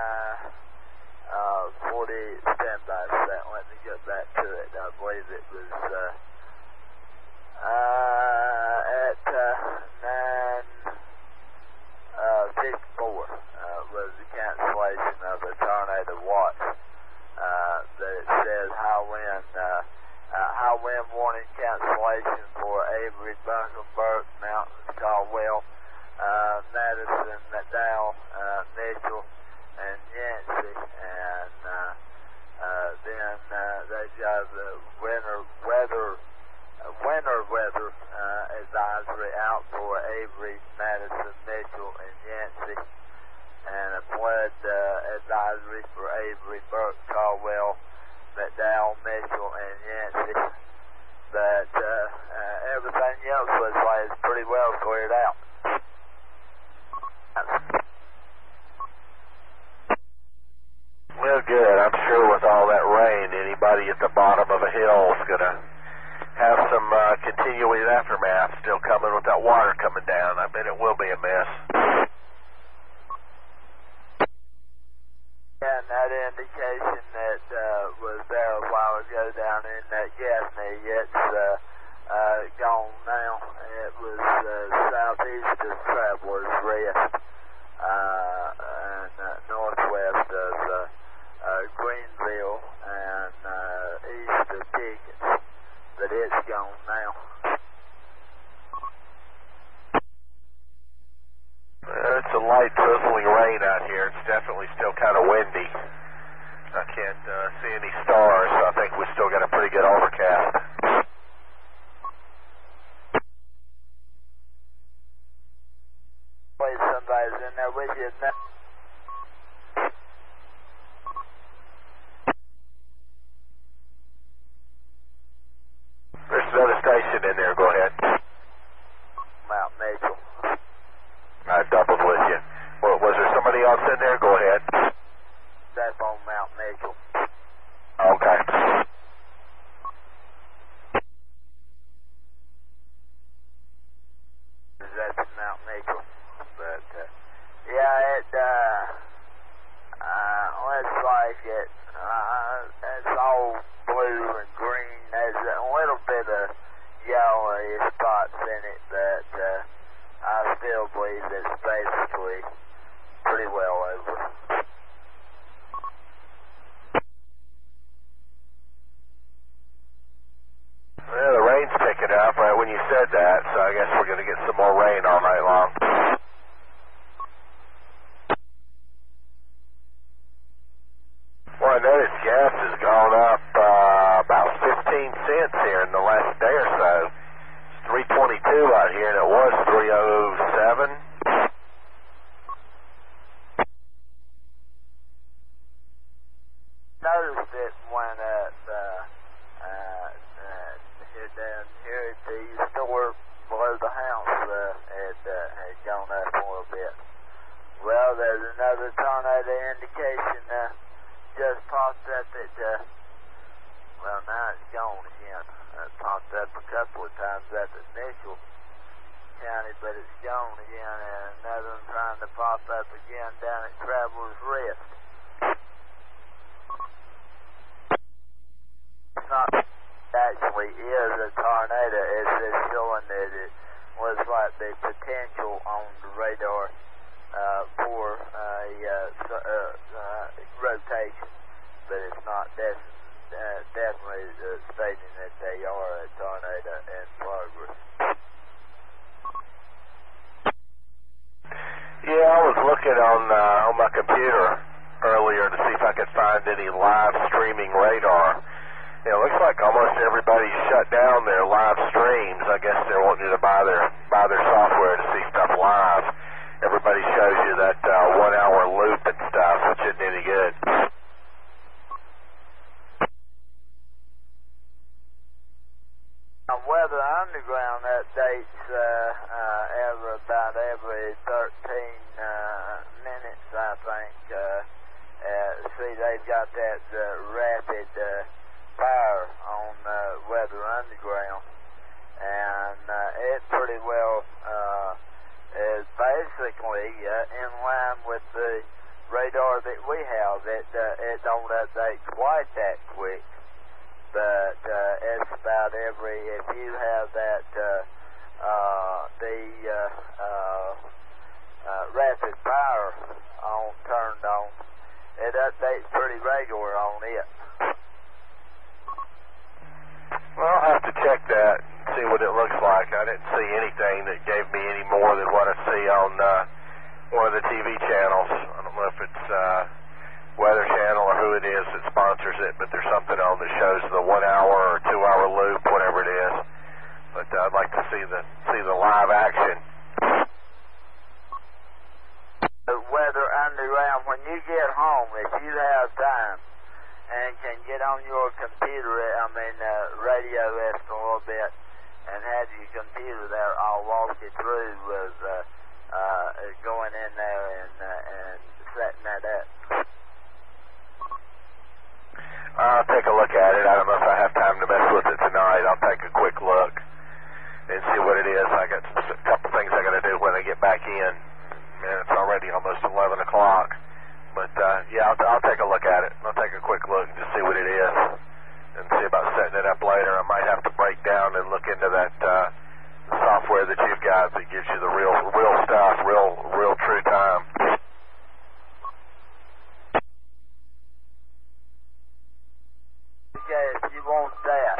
forty. Stand by for that. Let me get back to it. I believe it was uh, uh, at uh, nine fifty-four uh, was the cancellation of the tornado watch. Uh, that it says high wind, uh, uh, high wind warning cancellation for Avery, Buncombe, Burke, Mountains, Caldwell, uh, Madison, McDowell, uh, Mitchell, and Yancey, and uh, uh, then uh, they got the winter weather, uh, winter weather uh, advisory out for Avery, Madison, Mitchell, and Yancey, and a flood uh, advisory for Avery, Burke, Caldwell, McDowell, Mitchell, and Yancey. But uh, uh, everything else looks like it's pretty well cleared out. Well, good. I'm sure with all that rain, anybody at the bottom of a hill is going to have some uh, continuing aftermath still coming with that water coming down. I bet it will be a mess. And that indication that uh, was there a while ago down in that Gaffney, it's uh, uh, gone now. It was uh, southeast of Travelers Rest uh, and uh, northwest of uh, uh, Greenville and uh, east of Pickens, but it's gone now. Uh, it's a light drizzling rain out here. It's definitely still kind of windy. I can't uh, see any stars, so I think we still got a pretty good overcast. Wait, somebody's in there with you now. There's another station in there. Go ahead. Mount Mitchell. I doubled with you. Well, was there somebody else in there? Go ahead. That's on Mount Mitchell. Okay. That's Mount Mitchell. But, uh, yeah, it, uh, uh, looks like it, uh, it's all blue and green. There's a little bit of yellowy spots in it, but, uh, I still believe it's basically pretty well over. Well, the rain's picking up right when you said that, so I guess we're going to get some more rain all night long. Well, I noticed gas has gone up uh, about fifteen cents here in the last day or so. It's three twenty-two out here, and it was three oh seven. there's another tornado indication uh, just popped up at, uh, well, now it's gone again. It popped up a couple of times at the initial county, but it's gone again, and another one trying to pop up again down at Travelers Rest. It's not actually is a tornado, it's just showing that it was like the potential on the radar uh, for a uh, uh, uh, rotation, but it's not def- uh, definitely uh, stating that they are a tornado in progress. Yeah, I was looking on uh, on my computer earlier to see if I could find any live streaming radar. It looks like almost everybody's shut down their live streams. I guess they're wanting you to buy their buy their software to see stuff live. Everybody shows you that uh, one-hour loop and stuff, which isn't any good. On Weather Underground updates uh, uh, every, about every thirteen uh, minutes, I think. Uh, uh, see, they've got that uh, rapid uh, fire on uh, Weather Underground, and uh, it pretty well uh, is basically uh, in line with the radar that we have. It, uh, it don't update quite that quick, but uh, it's about every, if you have that, uh, uh, the uh, uh, uh, rapid fire on, turned on, it updates pretty regular on it. Well, I'll have to check that and see what it looks like. I didn't see anything that gave me any more than what I see on uh, one of the T V channels. I don't know if it's uh, Weather Channel or who it is that sponsors it, but there's something on that shows the one hour or two hour loop, whatever it is. But uh, I'd like to see the see the live action. The Weather Underground, when you get home, if you have time and can get on your computer, I mean uh, radio it a little bit, and have your computer there, I'll walk you through with uh, uh, going in there and, uh, and setting that up. I'll take a look at it. I don't know if I have time to mess with it tonight. I'll take a quick look and see what it is. I got a couple things I got to do when I get back in. Man, it's already almost eleven o'clock. But, uh, yeah, I'll, I'll take a look at it. I'll take a quick look and just see what it is and see about setting it up later. I might have to break down and look into that uh, software that you've got that gives you the real real stuff, real, real true time. Okay, if you want that.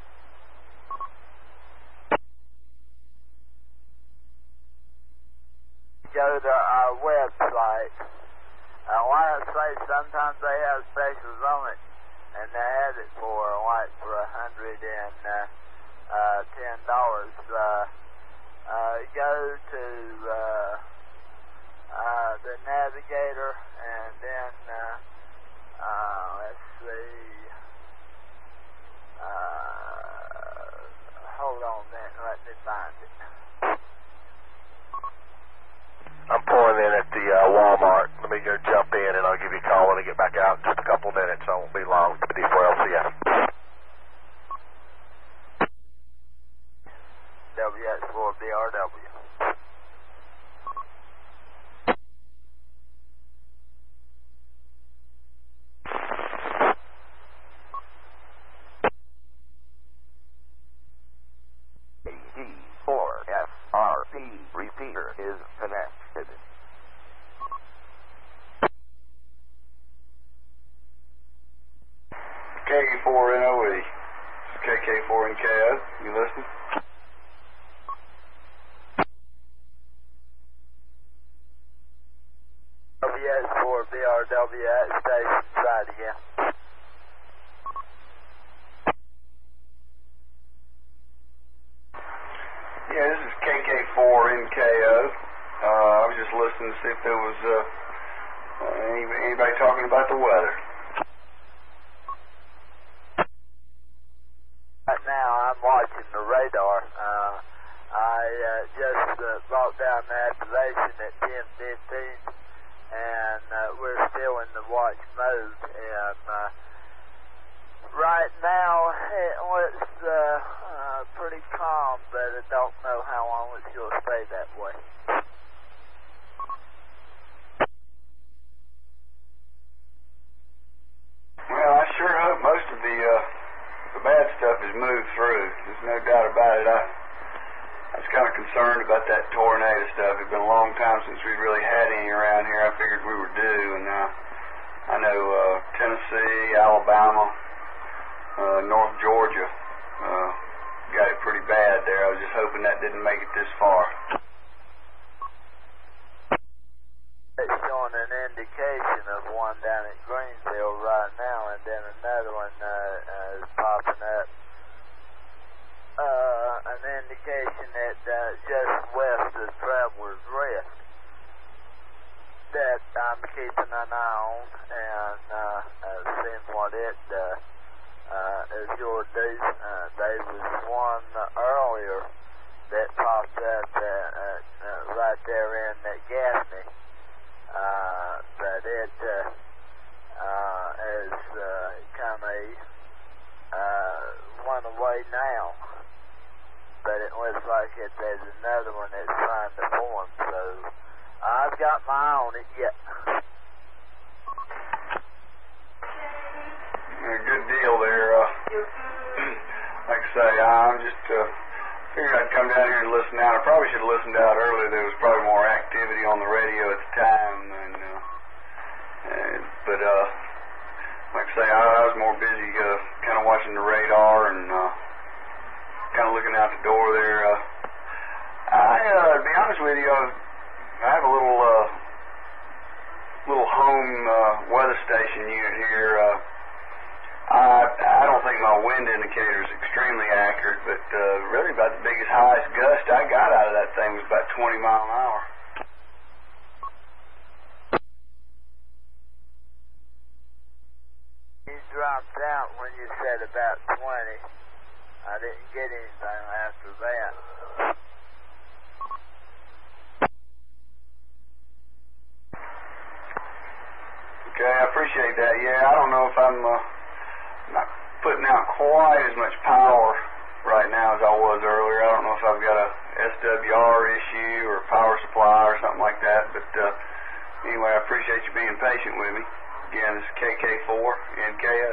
Go to our website. Uh, like I say, sometimes they have specials on it, and they have it for like for a hundred and uh, ten dollars. Uh, uh, go to uh, uh, the navigator, and then uh, uh, let's see. Uh, hold on a minute, let me find it. I'm pulling in at the uh, Walmart. Let me go jump in, and I'll give you a call when I get back out in just a couple minutes. I won't be long. D four L C S. W X four B R W. D four F R P repeater is connected. K K four N O E. K K four N K O. You listening? W X four B R W at station side again. Yeah, this is K K four N K O. Uh, I was just listening to see if there was uh, any, anybody talking about the weather. Right now, I'm watching the radar. Uh, I uh, just uh, brought down the activation at ten fifteen, and uh, we're still in the watch mode. And uh, right now it looks uh, uh, pretty calm, but I don't know how long it's going to stay that way. Well, I sure hope most of the uh, the bad stuff has moved through. There's no doubt about it. I, I was kind of concerned about that tornado stuff. It's been a long time since we really had any around here. I figured we were due, and uh, I know uh, Tennessee, Alabama, uh, North Georgia uh, got it pretty bad there. I was just hoping that didn't make it this far. It's showing an indication of one down at Greensville right now, and then another one uh, uh, is popping up. Uh, an indication that uh, just west of Traveler's Rest that I'm keeping an eye on and uh, uh, seeing what it uh, uh, is going to do. Uh, there was one uh, earlier that popped up uh, uh, uh, right there in uh, Gaffney. Uh, but it uh, uh, is uh, kind of uh, went away now. But it looks like it, there's another one that's trying to form, so I've got my eye on it yet. A good deal there. Uh, like I say, I'm just uh, figured I'd come down here and listen out. I probably should have listened out earlier. There was probably more activity on the radio at the time. And, uh, and, but uh, like I say, I, I was more busy uh, kind of watching the radar and uh, kind of looking out the door there. Uh, I, uh, to be honest with you, I have a little uh, little home uh, weather station unit here. Uh, I, I don't think my wind indicator is extremely accurate, but uh, really about the biggest, highest gust I got out of that thing was about twenty mile an hour. You dropped out when you said about twenty. I didn't get anything after that. Okay, I appreciate that. Yeah, I don't know if I'm uh, not putting out quite as much power right now as I was earlier. I don't know if I've got a S W R issue or power supply or something like that, but uh, anyway, I appreciate you being patient with me. Again, this is K K four N K O.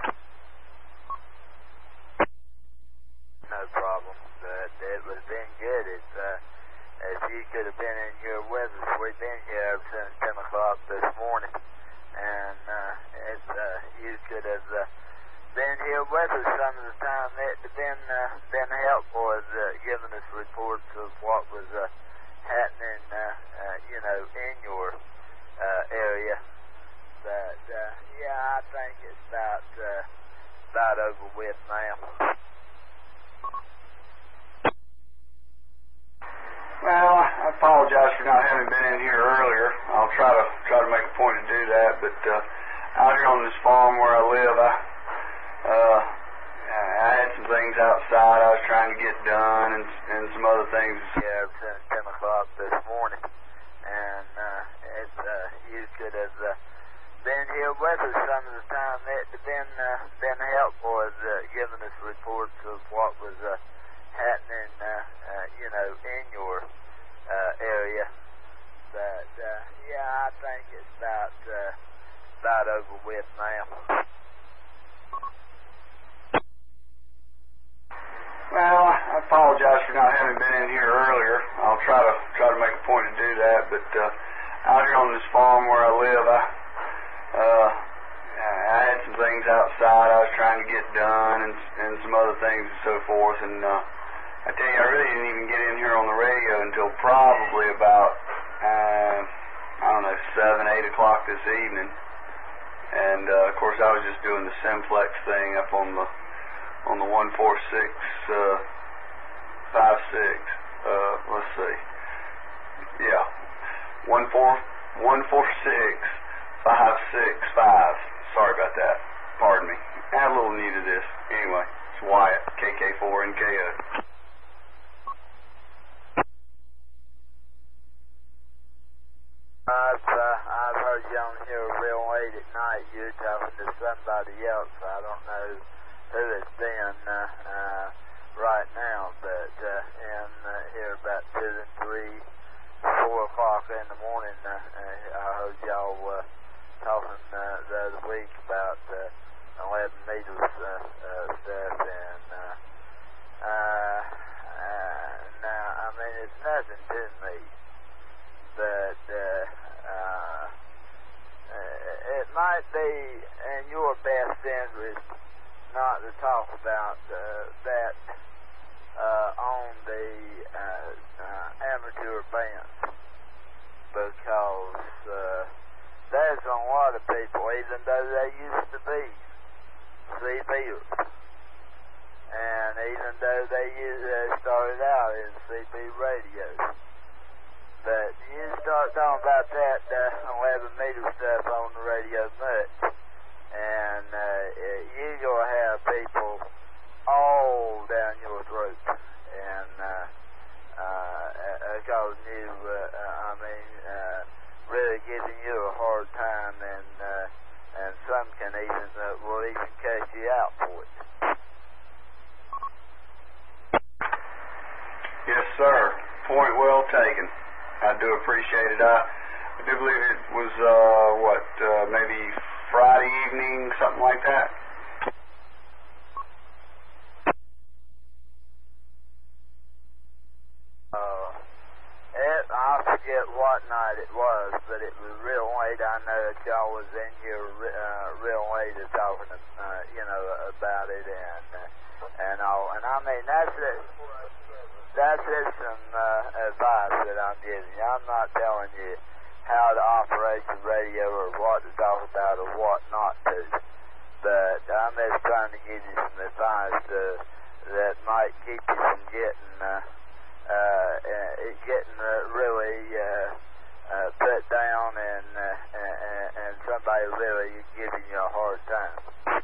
No problem. But it would have been good if, uh, if you could have been in your weather sweep in here ever since ten o'clock this morning. And uh, it, uh, you could have uh, been here with us some of the time. It would have been, uh, been helpful as uh, giving us reports of what was uh, happening, uh, uh, you know, in your uh, area. But, uh, yeah, I think it's about, uh, about over with now. Well, I apologize for not having been in here earlier. I'll try to try to make a point to do that. But uh, out here on this farm where I live, I uh, I had some things outside I was trying to get done, and and some other things. Yeah, since ten o'clock this morning, and uh, it, uh, you could have uh, been here with us some of the time. It would have been uh, been helpful as uh, giving us reports of what was uh, happening, uh, uh, you know, in your uh, area. But uh, yeah, I think it's about uh, about over with now. Well, I apologize for not having been in here earlier. I'll try to try to make a point to do that. But uh, out here on this farm where I live, I uh, I had some things outside I was trying to get done, and and some other things and so forth. And uh, I tell you, I really didn't even get in here on the radio until probably about uh, I don't know seven, eight o'clock this evening. And uh, of course, I was just doing the simplex thing up on the on the one four six uh, five six. Uh, let's see. Yeah, one four one four six five six five. Sorry about that. Pardon me. I'm a little new to this. Anyway, it's Wyatt, K K four N K O. I've uh, on here real late at night, you're talking to somebody else. I don't know who it's been uh, uh, right now, but uh, in uh, here about two and three, four o'clock in the morning, uh, uh, I heard y'all uh, talking uh, the other week about uh, eleven meters uh, uh, stuff, and uh, uh, uh, now, I mean, it's nothing to me, but uh, uh, it might be in your best interest not to talk about uh, that uh, on the uh, uh, amateur bands, because uh, there's a lot of people, even though they used to be C B'ers, and even though they used, uh, started out in C B radios, but you start talking about that uh, eleven meter stuff on the radio much, and uh, you're going to have people all down your throat, and uh, uh, causing you, uh, I mean, uh, really giving you a hard time, and uh, and some can even, uh, will even catch you out for it. Yes, sir. Point well taken. I do appreciate it. I, I do believe it was, uh, what, uh, maybe Friday evening, something like that. Uh, it, I forget what night it was, but it was real late. I know that y'all was in here uh, real late talking, uh, you know, about it, and uh, and all. And I mean, that's it. That's just some uh, advice that I'm giving you. I'm not telling you how to operate the radio or what to talk about or what not to. But I'm just trying to give you some advice uh, that might keep you from getting uh, uh, uh, getting uh, really uh, uh, put down and, uh, and and somebody really giving you a hard time.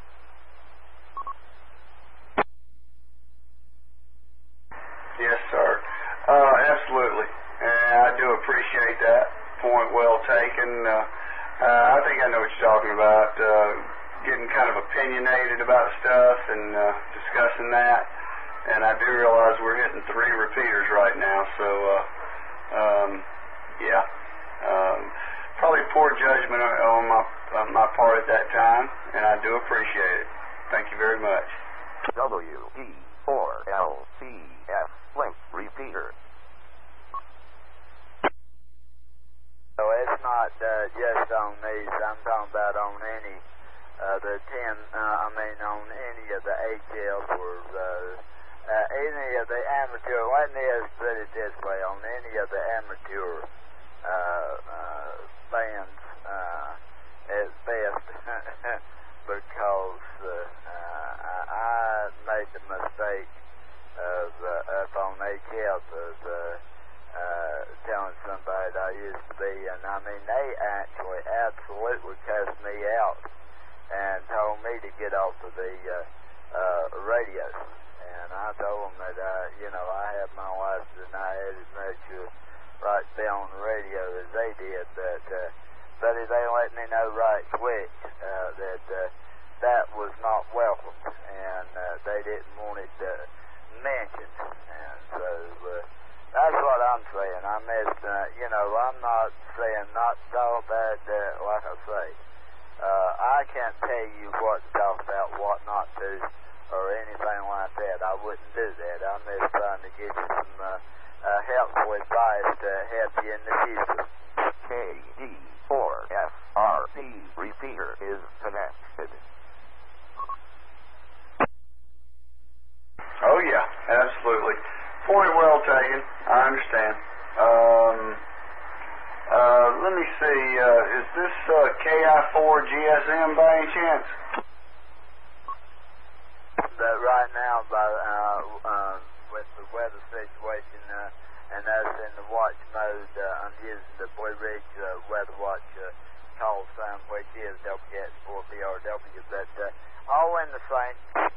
Yes, sir. Uh, absolutely. And I do appreciate that. Point well taken. Uh, uh, I think I know what you're talking about. Uh, getting kind of opinionated about stuff and uh, discussing that. And I do realize we're hitting three repeaters right now. So, uh, um, yeah. Um, probably poor judgment on my, on my part at that time. And I do appreciate it. Thank you very much. W E four L C F link repeater. So it's not uh, just on these. I'm talking about on any of the ten. Uh, I mean, on any of the H F or uh, uh, any of the amateur. Let me just put it this way: on any of the amateur uh, uh, bands, uh, at best, because uh, uh, I, I made the mistake of uh, up on H F of uh, uh, telling somebody that I used to be, and I mean they actually absolutely cussed me out and told me to get off of the uh, uh, radio, and I told them that uh, you know I had my license and I had as much uh, right to be on the radio as they did, but uh, but they let me know right quick uh, that uh, that was not welcome, and uh, they didn't want it uh, mentioned, and so uh, that's what I'm saying. I missed, uh, you know, I'm not saying not to talk about, uh, like I say, uh, I can't tell you what to talk about, what not to, or anything like that. I wouldn't do that. I'm just trying to give you some uh, uh, helpful advice to help you in the future. K D four F R P repeater is connected. Oh, yeah, absolutely. Point well taken. I understand. Um, uh, let me see. Uh, is this uh, K I four G S M by any chance? But right now, by, uh, uh, with the weather situation uh, and us in the watch mode, uh, I'm using the Blue Ridge uh, Weather Watch uh, call sign, which is W X four B R W, but uh, all in the same.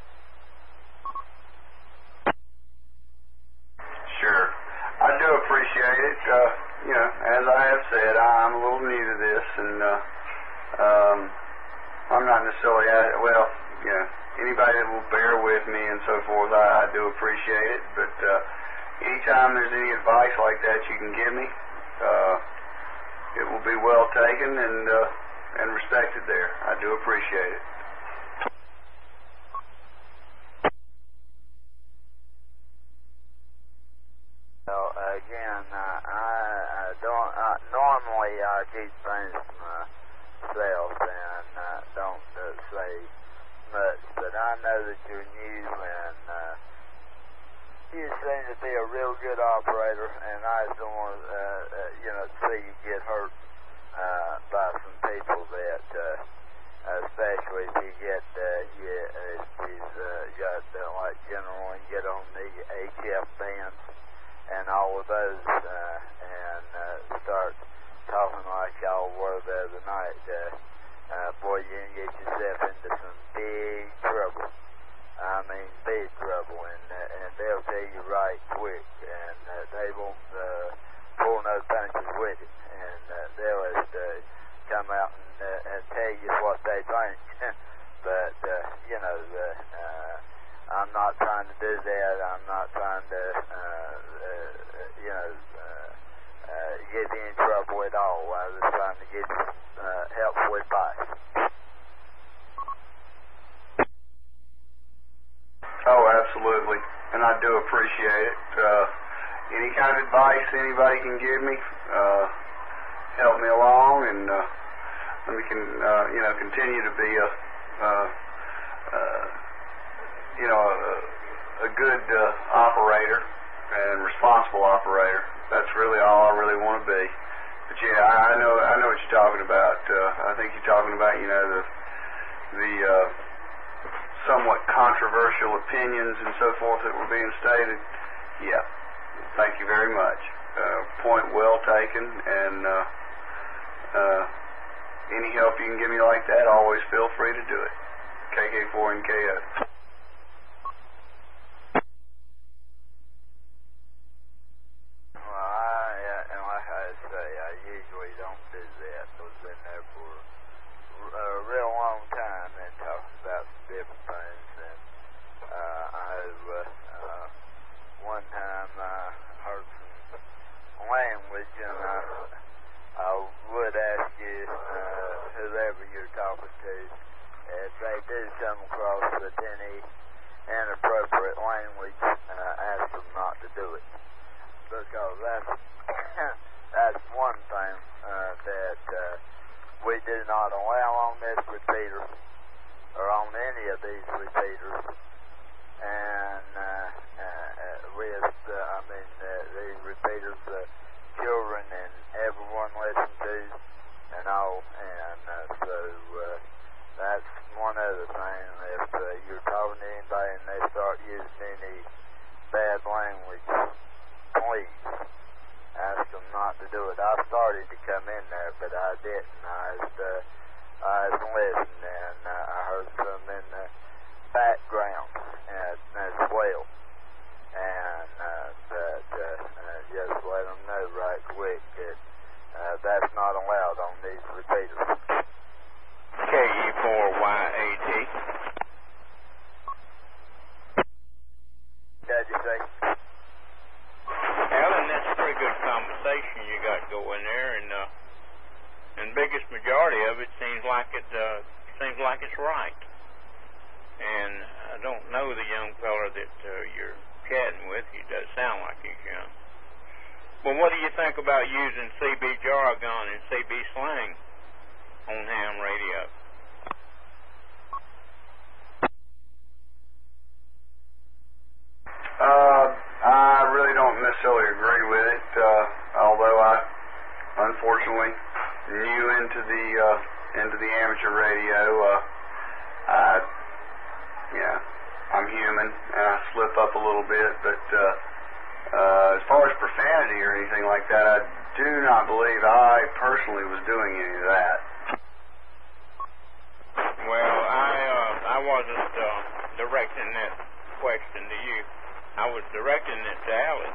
Sure. I do appreciate it. Uh, you know, as I have said, I'm a little new to this, and uh, Um, I'm not necessarily, well, you know, anybody that will bear with me and so forth, I, I do appreciate it. But uh, anytime there's any advice like that you can give me, uh, it will be well taken and uh, and respected there. I do appreciate it. Well, again, uh, I, I don't, uh, normally I keep things to myself and uh, don't uh, say much, but I know that you're new and uh, you seem to be a real good operator, and I just don't want to, uh, uh, you know, see you get hurt uh, by some people that, uh, especially if you get, uh, you, if you've uh, got, uh, like General, and get on the H F bands and all of those, uh, and uh, start talking like y'all were the other night, uh, uh, boy, you can get yourself into some big trouble. I mean, big trouble, and uh, and they'll tell you right quick, and uh, they won't uh, pull no punches with it, and uh, they'll just uh, come out and, uh, and tell you what they think. But uh, you know, uh, uh, I'm not trying to do that. I'm not trying to, uh, uh, you know, uh, uh, get you in trouble at all. I was trying to get you uh, helpful advice. Oh, absolutely, and I do appreciate it. Uh, any kind of advice anybody can give me, uh, help me along, and uh, let me can uh, you know continue to be a uh, uh, you know a, a good uh, operator and responsible operator. That's really all I really want to be. But yeah, I, I know I know what you're talking about. Uh, I think you're talking about you know the the uh, somewhat controversial opinions and so forth that were being stated. Yeah, thank you very much. Uh, point well taken, and uh, uh, any help you can give me like that, always feel free to do it. K K four N K O. Well, I, uh, and like I say, I usually don't do that. I've been there for a real long time and talking about some different things. And uh, I've uh, uh, one time uh, heard some language, and I, I would ask you, uh, whoever you're talking to, if they do come across with any inappropriate language, uh, ask them not to do it. Because that's that's one thing uh, that uh, we do not allow on this repeater or on any of these repeaters, and uh, uh, with uh, I mean uh, these repeaters, uh, children and everyone listen to, and all, and uh, so uh, that's one other thing. If uh, you're talking to anybody and they start using any bad language, please ask them not to do it. I started to come in there, but I didn't. I was, uh, I was listening, and uh, I heard some in the background as, as well. And uh, but uh, uh, just let them know right quick that uh, that's not allowed on these repeaters. K E four Y A T. What'd you say? Alan, that's a pretty good conversation you got going there, and uh, and biggest majority of it seems like it uh, seems like it's right. And I don't know the young fella that uh, you're chatting with. He does sound like he's young. Well, what do you think about using C B jargon and C B slang on ham radio? Uh, I really don't necessarily agree with it, uh, although I, unfortunately, new into the uh, into the amateur radio. Uh, I, yeah, I'm human, and I slip up a little bit. But uh, uh, as far as profanity or anything like that, I do not believe I personally was doing any of that. Well, I uh, I wasn't uh, directing that question to you. I was directing it to Alan.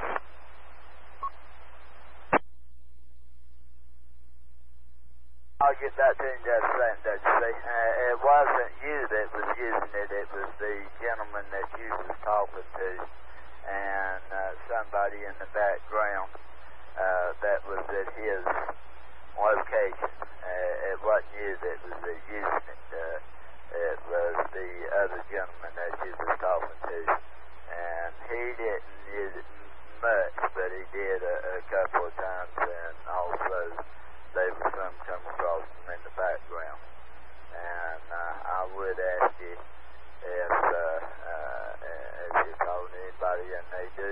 I'll get back to you in just a second, don't you see? Uh, it wasn't you that was using it, it was the gentleman that you was talking to, and uh, somebody in the background uh, that was at his location. Uh, it wasn't you that was uh, using it. Uh, it was the other gentleman that you was talking to, and he didn't use it much, but he did a, a couple of times, and also there was some come across him in the background. And uh, I would ask you if, uh, uh, if you talk to anybody and they do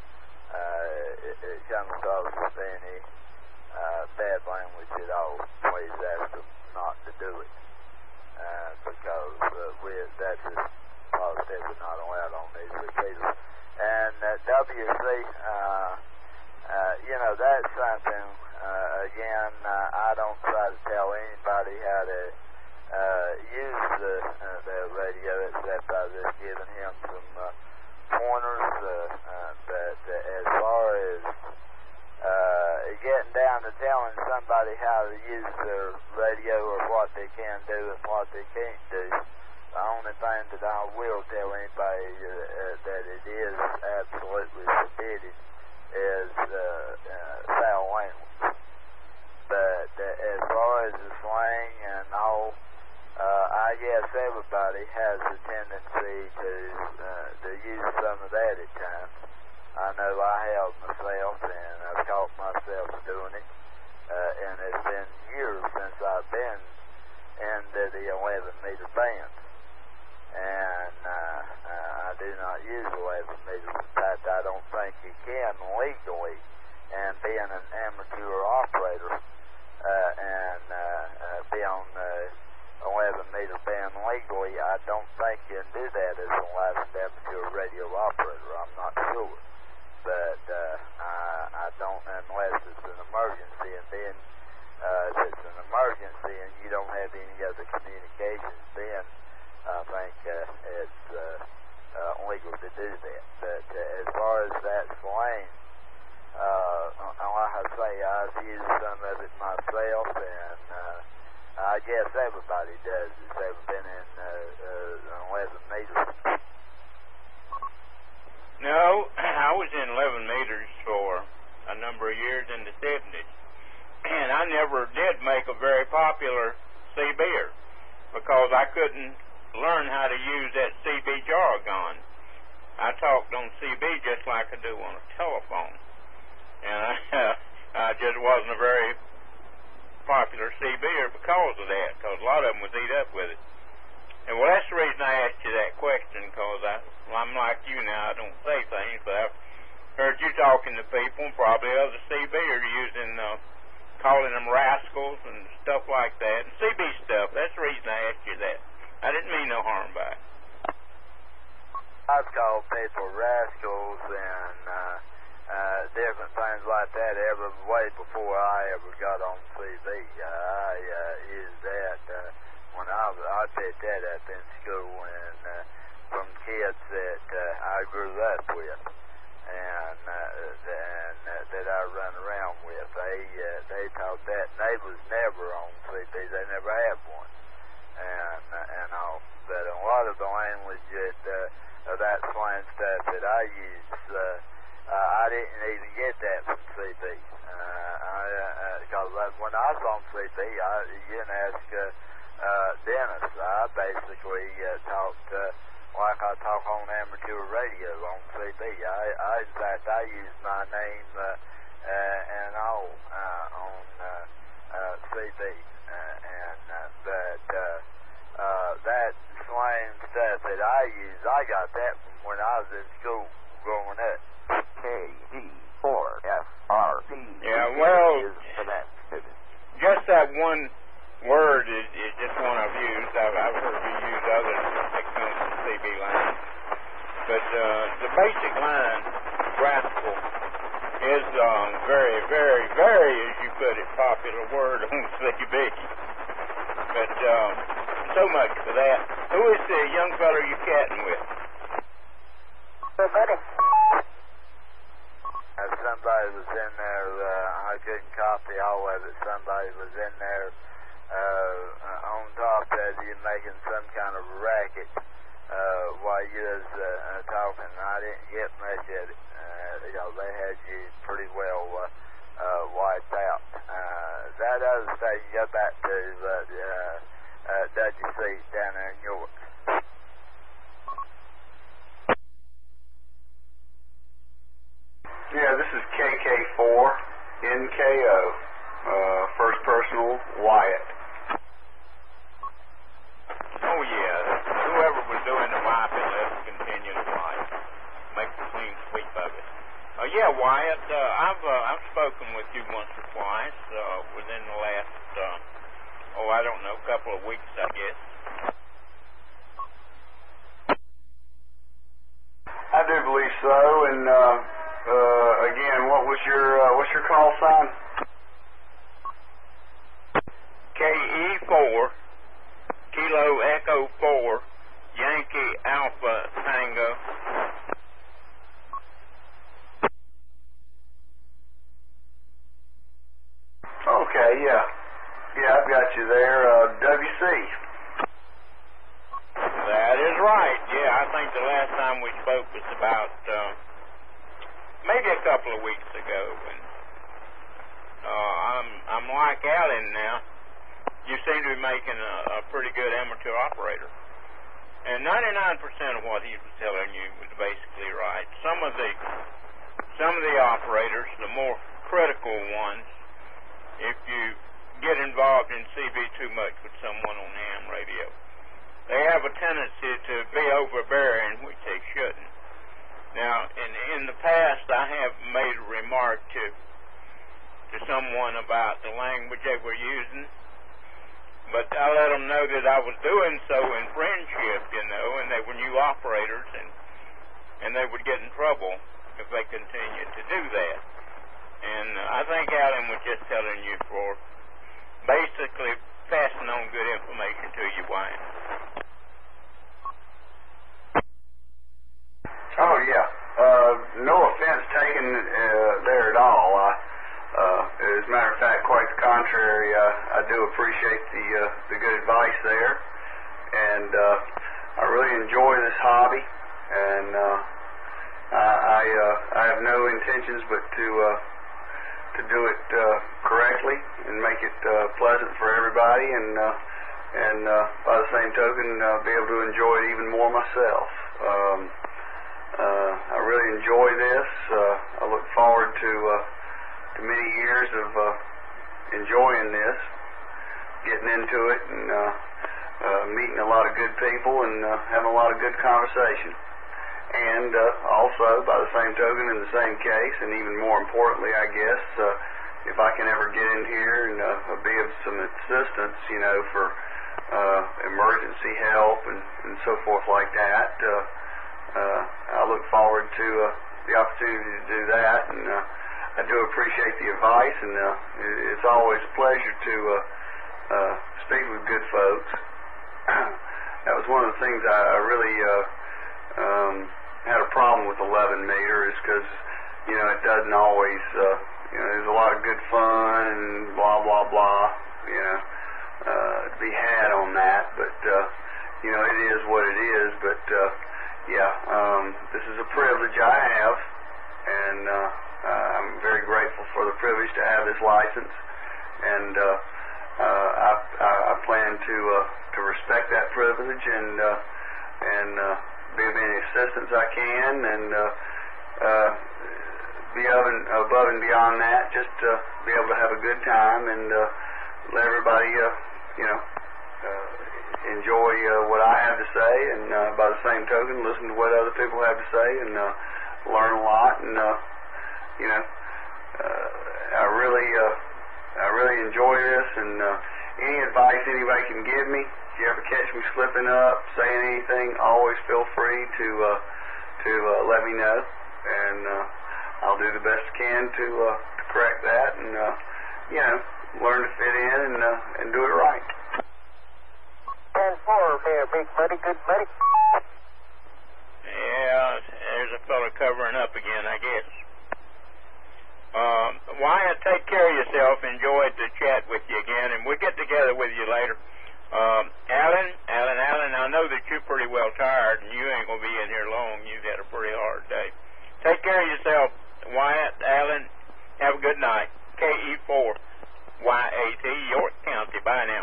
uh, it, it come across with any uh, bad language at all, please ask them not to do it. Uh, because uh, we, that's just positively not allowed on these repeaters. And uh, W C, uh, uh, you know, that's something, uh, again, uh, I don't try to tell anybody how to uh, use the, uh, the radio, except I've just given him some uh, pointers, uh, uh, but uh, as far as uh, getting down to telling somebody how to use their radio or what they can do and what they can't do, the only thing that I will tell anybody uh, uh, that it is absolutely forbidden is uh, uh, foul language. But uh, as far as the slang and all, uh, I guess everybody has a tendency to uh, to use some of that at times. I know I have myself, and I've caught myself doing it, uh, and it's been years since I've been into the eleven meter band. And uh, uh, I do not use eleven meters. In fact, I don't think you can legally, and being an amateur operator, uh, and uh, uh, be on the eleven meter band legally, I don't think you can do that as a licensed amateur radio operator. I'm not sure. But uh, I, I don't, unless it's an emergency, and then uh, if it's an emergency and you don't have any other communications, then I think uh, it's uh, uh, legal to do that. But uh, as far as that slang, uh, like I say, I've used some of it myself, and uh, I guess everybody does that's ever been in uh, uh, eleven meters. No, I was in eleven meters for a number of years in the seventies, and I never did make a very popular C B-er because I couldn't learn how to use that C B jargon. I talked on C B just like I do on a telephone, and I, uh, I just wasn't a very popular C B-er because of that, because a lot of them was eat up with it. And well, that's the reason I asked you that question, because well, I'm like you now, I don't say things, but I've heard you talking to people, and probably other C B-ers using, uh, calling them rascals and stuff like that, and C B stuff. That's the reason I asked you that. I didn't mean no harm by it. I've called people rascals and uh, uh, different things like that ever way before I ever got on C B. Uh, I uh, used that uh, when I was, I picked that up in school and uh, from kids that uh, I grew up with and, uh, and uh, that I run around with. They uh, they taught that, and they was never on C B. They never had one. And uh, and all, but a lot of the language that uh, of that slang stuff that I use, uh, uh, I didn't even get that from C B. Uh, I because uh, when I was on C B, I you can ask uh, uh, Dennis. I basically uh, talked uh, like I talk on amateur radio on C B. I, I in fact I use my name uh, uh, and all uh, on uh, uh, C B. Uh, and uh, but uh, uh, that slang stuff that I use, I got that from when I was in school growing up. K D four F R P. Yeah, well, is connected. Just that one word is, is just one I've used. I've, I've heard you use others that come from C B line. But uh, the basic line, rascal, is um, very, very, very, as you put it, popular word on C B. But um, so much for that. Who is the young fellow you're catting with? Hey, buddy. If somebody was in there, uh, I couldn't copy all of it. Somebody was in there uh, on top that you're making some kind of racket uh, while you was uh, talking. I didn't get much of it. Uh, you know, they had you pretty well uh, uh, wiped out. Uh, that other station, go back to uh, uh, uh, Dutchy Seat down there in York. Yeah, this is K K four N K O, uh, first personal Wyatt. Oh yeah, whoever was doing the wiping, let's continue to wipe. Make the clean sweep of it. Uh, yeah, Wyatt, uh, I've uh, I've spoken with you once or twice uh, within the last, uh, oh I don't know, couple of weeks I guess. I do believe so, and uh, uh, again, what was your uh, what's your call sign? K E four, Kilo Echo four, Yankee Alpha Tango. Okay, yeah. Yeah, I've got you there. Uh, W C. That is right. Yeah, I think the last time we spoke was about uh, maybe a couple of weeks ago. And uh, I'm I'm like Alan now. You seem to be making a, a pretty good amateur operator. And ninety-nine percent of what he was telling you was basically right. Some of the some of the operators, the more critical ones, if you get involved in C B too much with someone on ham radio, they have a tendency to be overbearing, which they shouldn't. Now, in in the past, I have made a remark to to someone about the language they were using, but I let them know that I was doing so in friendship, you know, and they were new operators, and and they would get in trouble if they continued to do that. And uh, I think Alan was just telling you for basically passing on good information to you, Wyatt. Oh yeah. Uh, no offense taken uh, there at all. I, uh, as a matter of fact, quite the contrary. Uh, I do appreciate the uh, the good advice there, and uh, I really enjoy this hobby, and uh, I I, uh, I have no intentions but to uh, to do it uh, correctly and make it uh, pleasant for everybody, and uh, and uh, by the same token, uh, be able to enjoy it even more myself. Um, uh, I really enjoy this. Uh, I look forward to uh, to many years of uh, enjoying this, getting into it, and uh, uh, meeting a lot of good people and uh, having a lot of good conversation. And uh, also, by the same token, in the same case, and even more importantly, I guess, uh, if I can ever get in here and uh, be of some assistance, you know, for uh, emergency help and, and so forth like that, uh, uh, I look forward to uh, the opportunity to do that. And uh, I do appreciate the advice, and uh, it's always a pleasure to uh, uh, speak with good folks. That was one of the things I, I really uh, um, had a problem with eleven meter, is because, you know, it doesn't always, uh, you know, there's a lot of good fun and blah, blah, blah, you know, uh, to be had on that, but, uh, you know, it is what it is, but, uh, yeah, um, this is a privilege I have, and uh, I'm very grateful for the privilege to have this license, and uh, uh, I, I, I plan to uh, to respect that privilege and uh, and uh, be of any assistance I can, and uh, uh, be of and, above and beyond that, just to be able to have a good time and uh, let everybody, uh, you know, uh, enjoy uh, what I have to say, and uh, by the same token, listen to what other people have to say, and uh, learn a lot. And uh, you know, uh, I really, uh, I really enjoy this. And uh, any advice anybody can give me, if you ever catch me slipping up, saying anything, always feel free to uh, to uh, let me know, and uh, I'll do the best I can to uh, to correct that, and uh, you know, learn to fit in and uh, and do it right. ten four there, big buddy, good buddy. Yeah, there's a fella covering up again, I guess. Uh, Wyatt, take care of yourself. Enjoyed the chat with you again, and we'll get together with you later. Um, Alan, Alan, Alan, I know that you're pretty well tired, and you ain't going to be in here long. You've had a pretty hard day. Take care of yourself, Wyatt, Alan. Have a good night. K E four Y A T, York County. Bye now.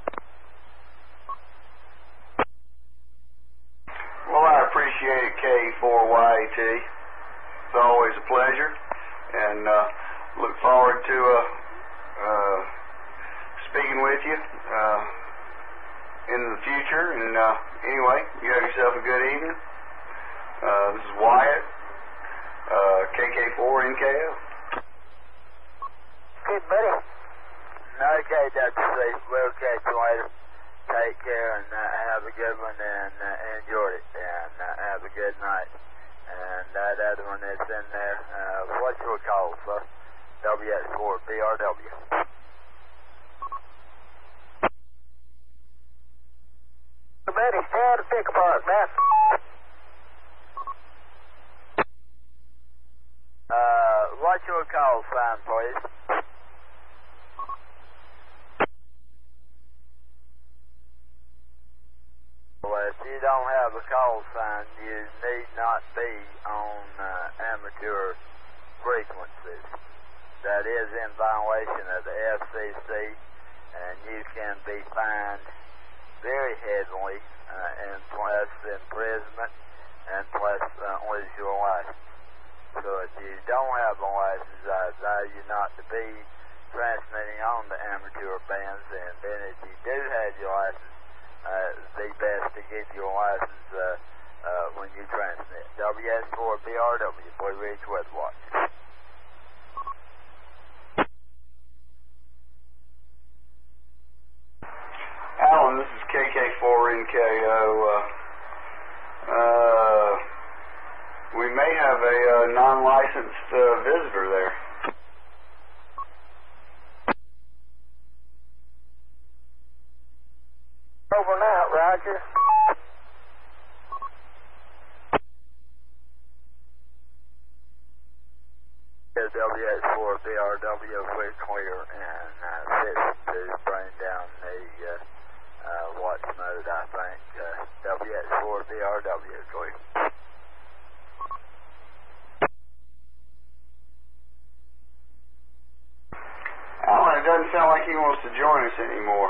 Well, I appreciate it, K E four Y A T. It's always a pleasure, and uh, look forward to uh, uh, speaking with you uh, in the future. And uh, anyway, you have yourself a good evening. Uh, this is Wyatt, uh, K K four N K O. Good, buddy. Okay, Doctor C. We'll catch you later. Take care and uh, have a good one, and uh, enjoy it, and uh, have a good night. And that other one that's in there, uh, what's your call, sir? W X four B R W. Buddy, stand to pick apart, man. Uh, what's your call sign, please? Well, if you don't have a call sign, you need not be on uh, amateur frequencies. That is in violation of the F C C, and you can be fined very heavily, uh, and plus imprisonment, and plus uh, lose your license. So if you don't have a license, I advise you not to be transmitting on the amateur bands, and then if you do have your license, Uh, it'd be best to get your license uh, uh, when you transmit. W S four B R W, Blue Ridge Weather Watch. Alan, this is K K four N K O. Uh, uh, we may have a uh, non-licensed uh, visitor there. Over and out, Roger. W X four B R W, we're clear and uh, fit to bring down the uh, uh, watch mode, I think. Uh, W X four B R W, clear. Alan, it doesn't sound like he wants to join us anymore.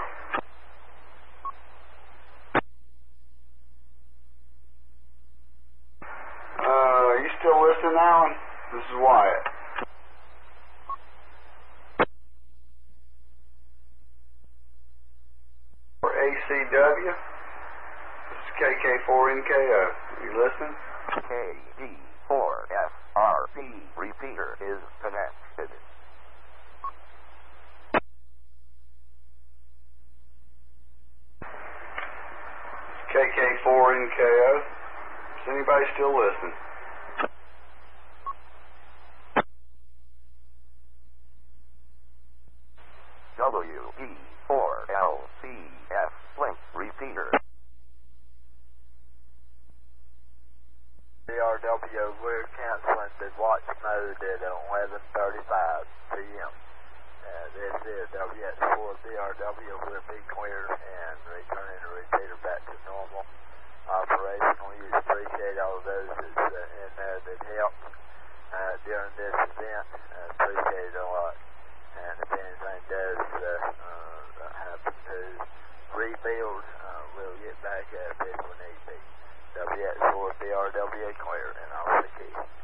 Still listening, Alan? This is Wyatt. For A C W, this is K K four N K O. You listening? K D four F R P repeater is connected. K K four N K O. Is anybody still listening? W E four L C F link repeater. B R W, we're canceling the watch mode at eleven thirty-five p m Uh, this is W X four B R W. We'll be clear and returning the repeater back to normal operational use. Appreciate all of those that's uh, in there that helped uh, during this event. Uh, appreciate it a lot. And if anything does uh, uh, happen to rebuild, uh, we'll get back at it if we need be. W X four B R W clear, and I'll the key.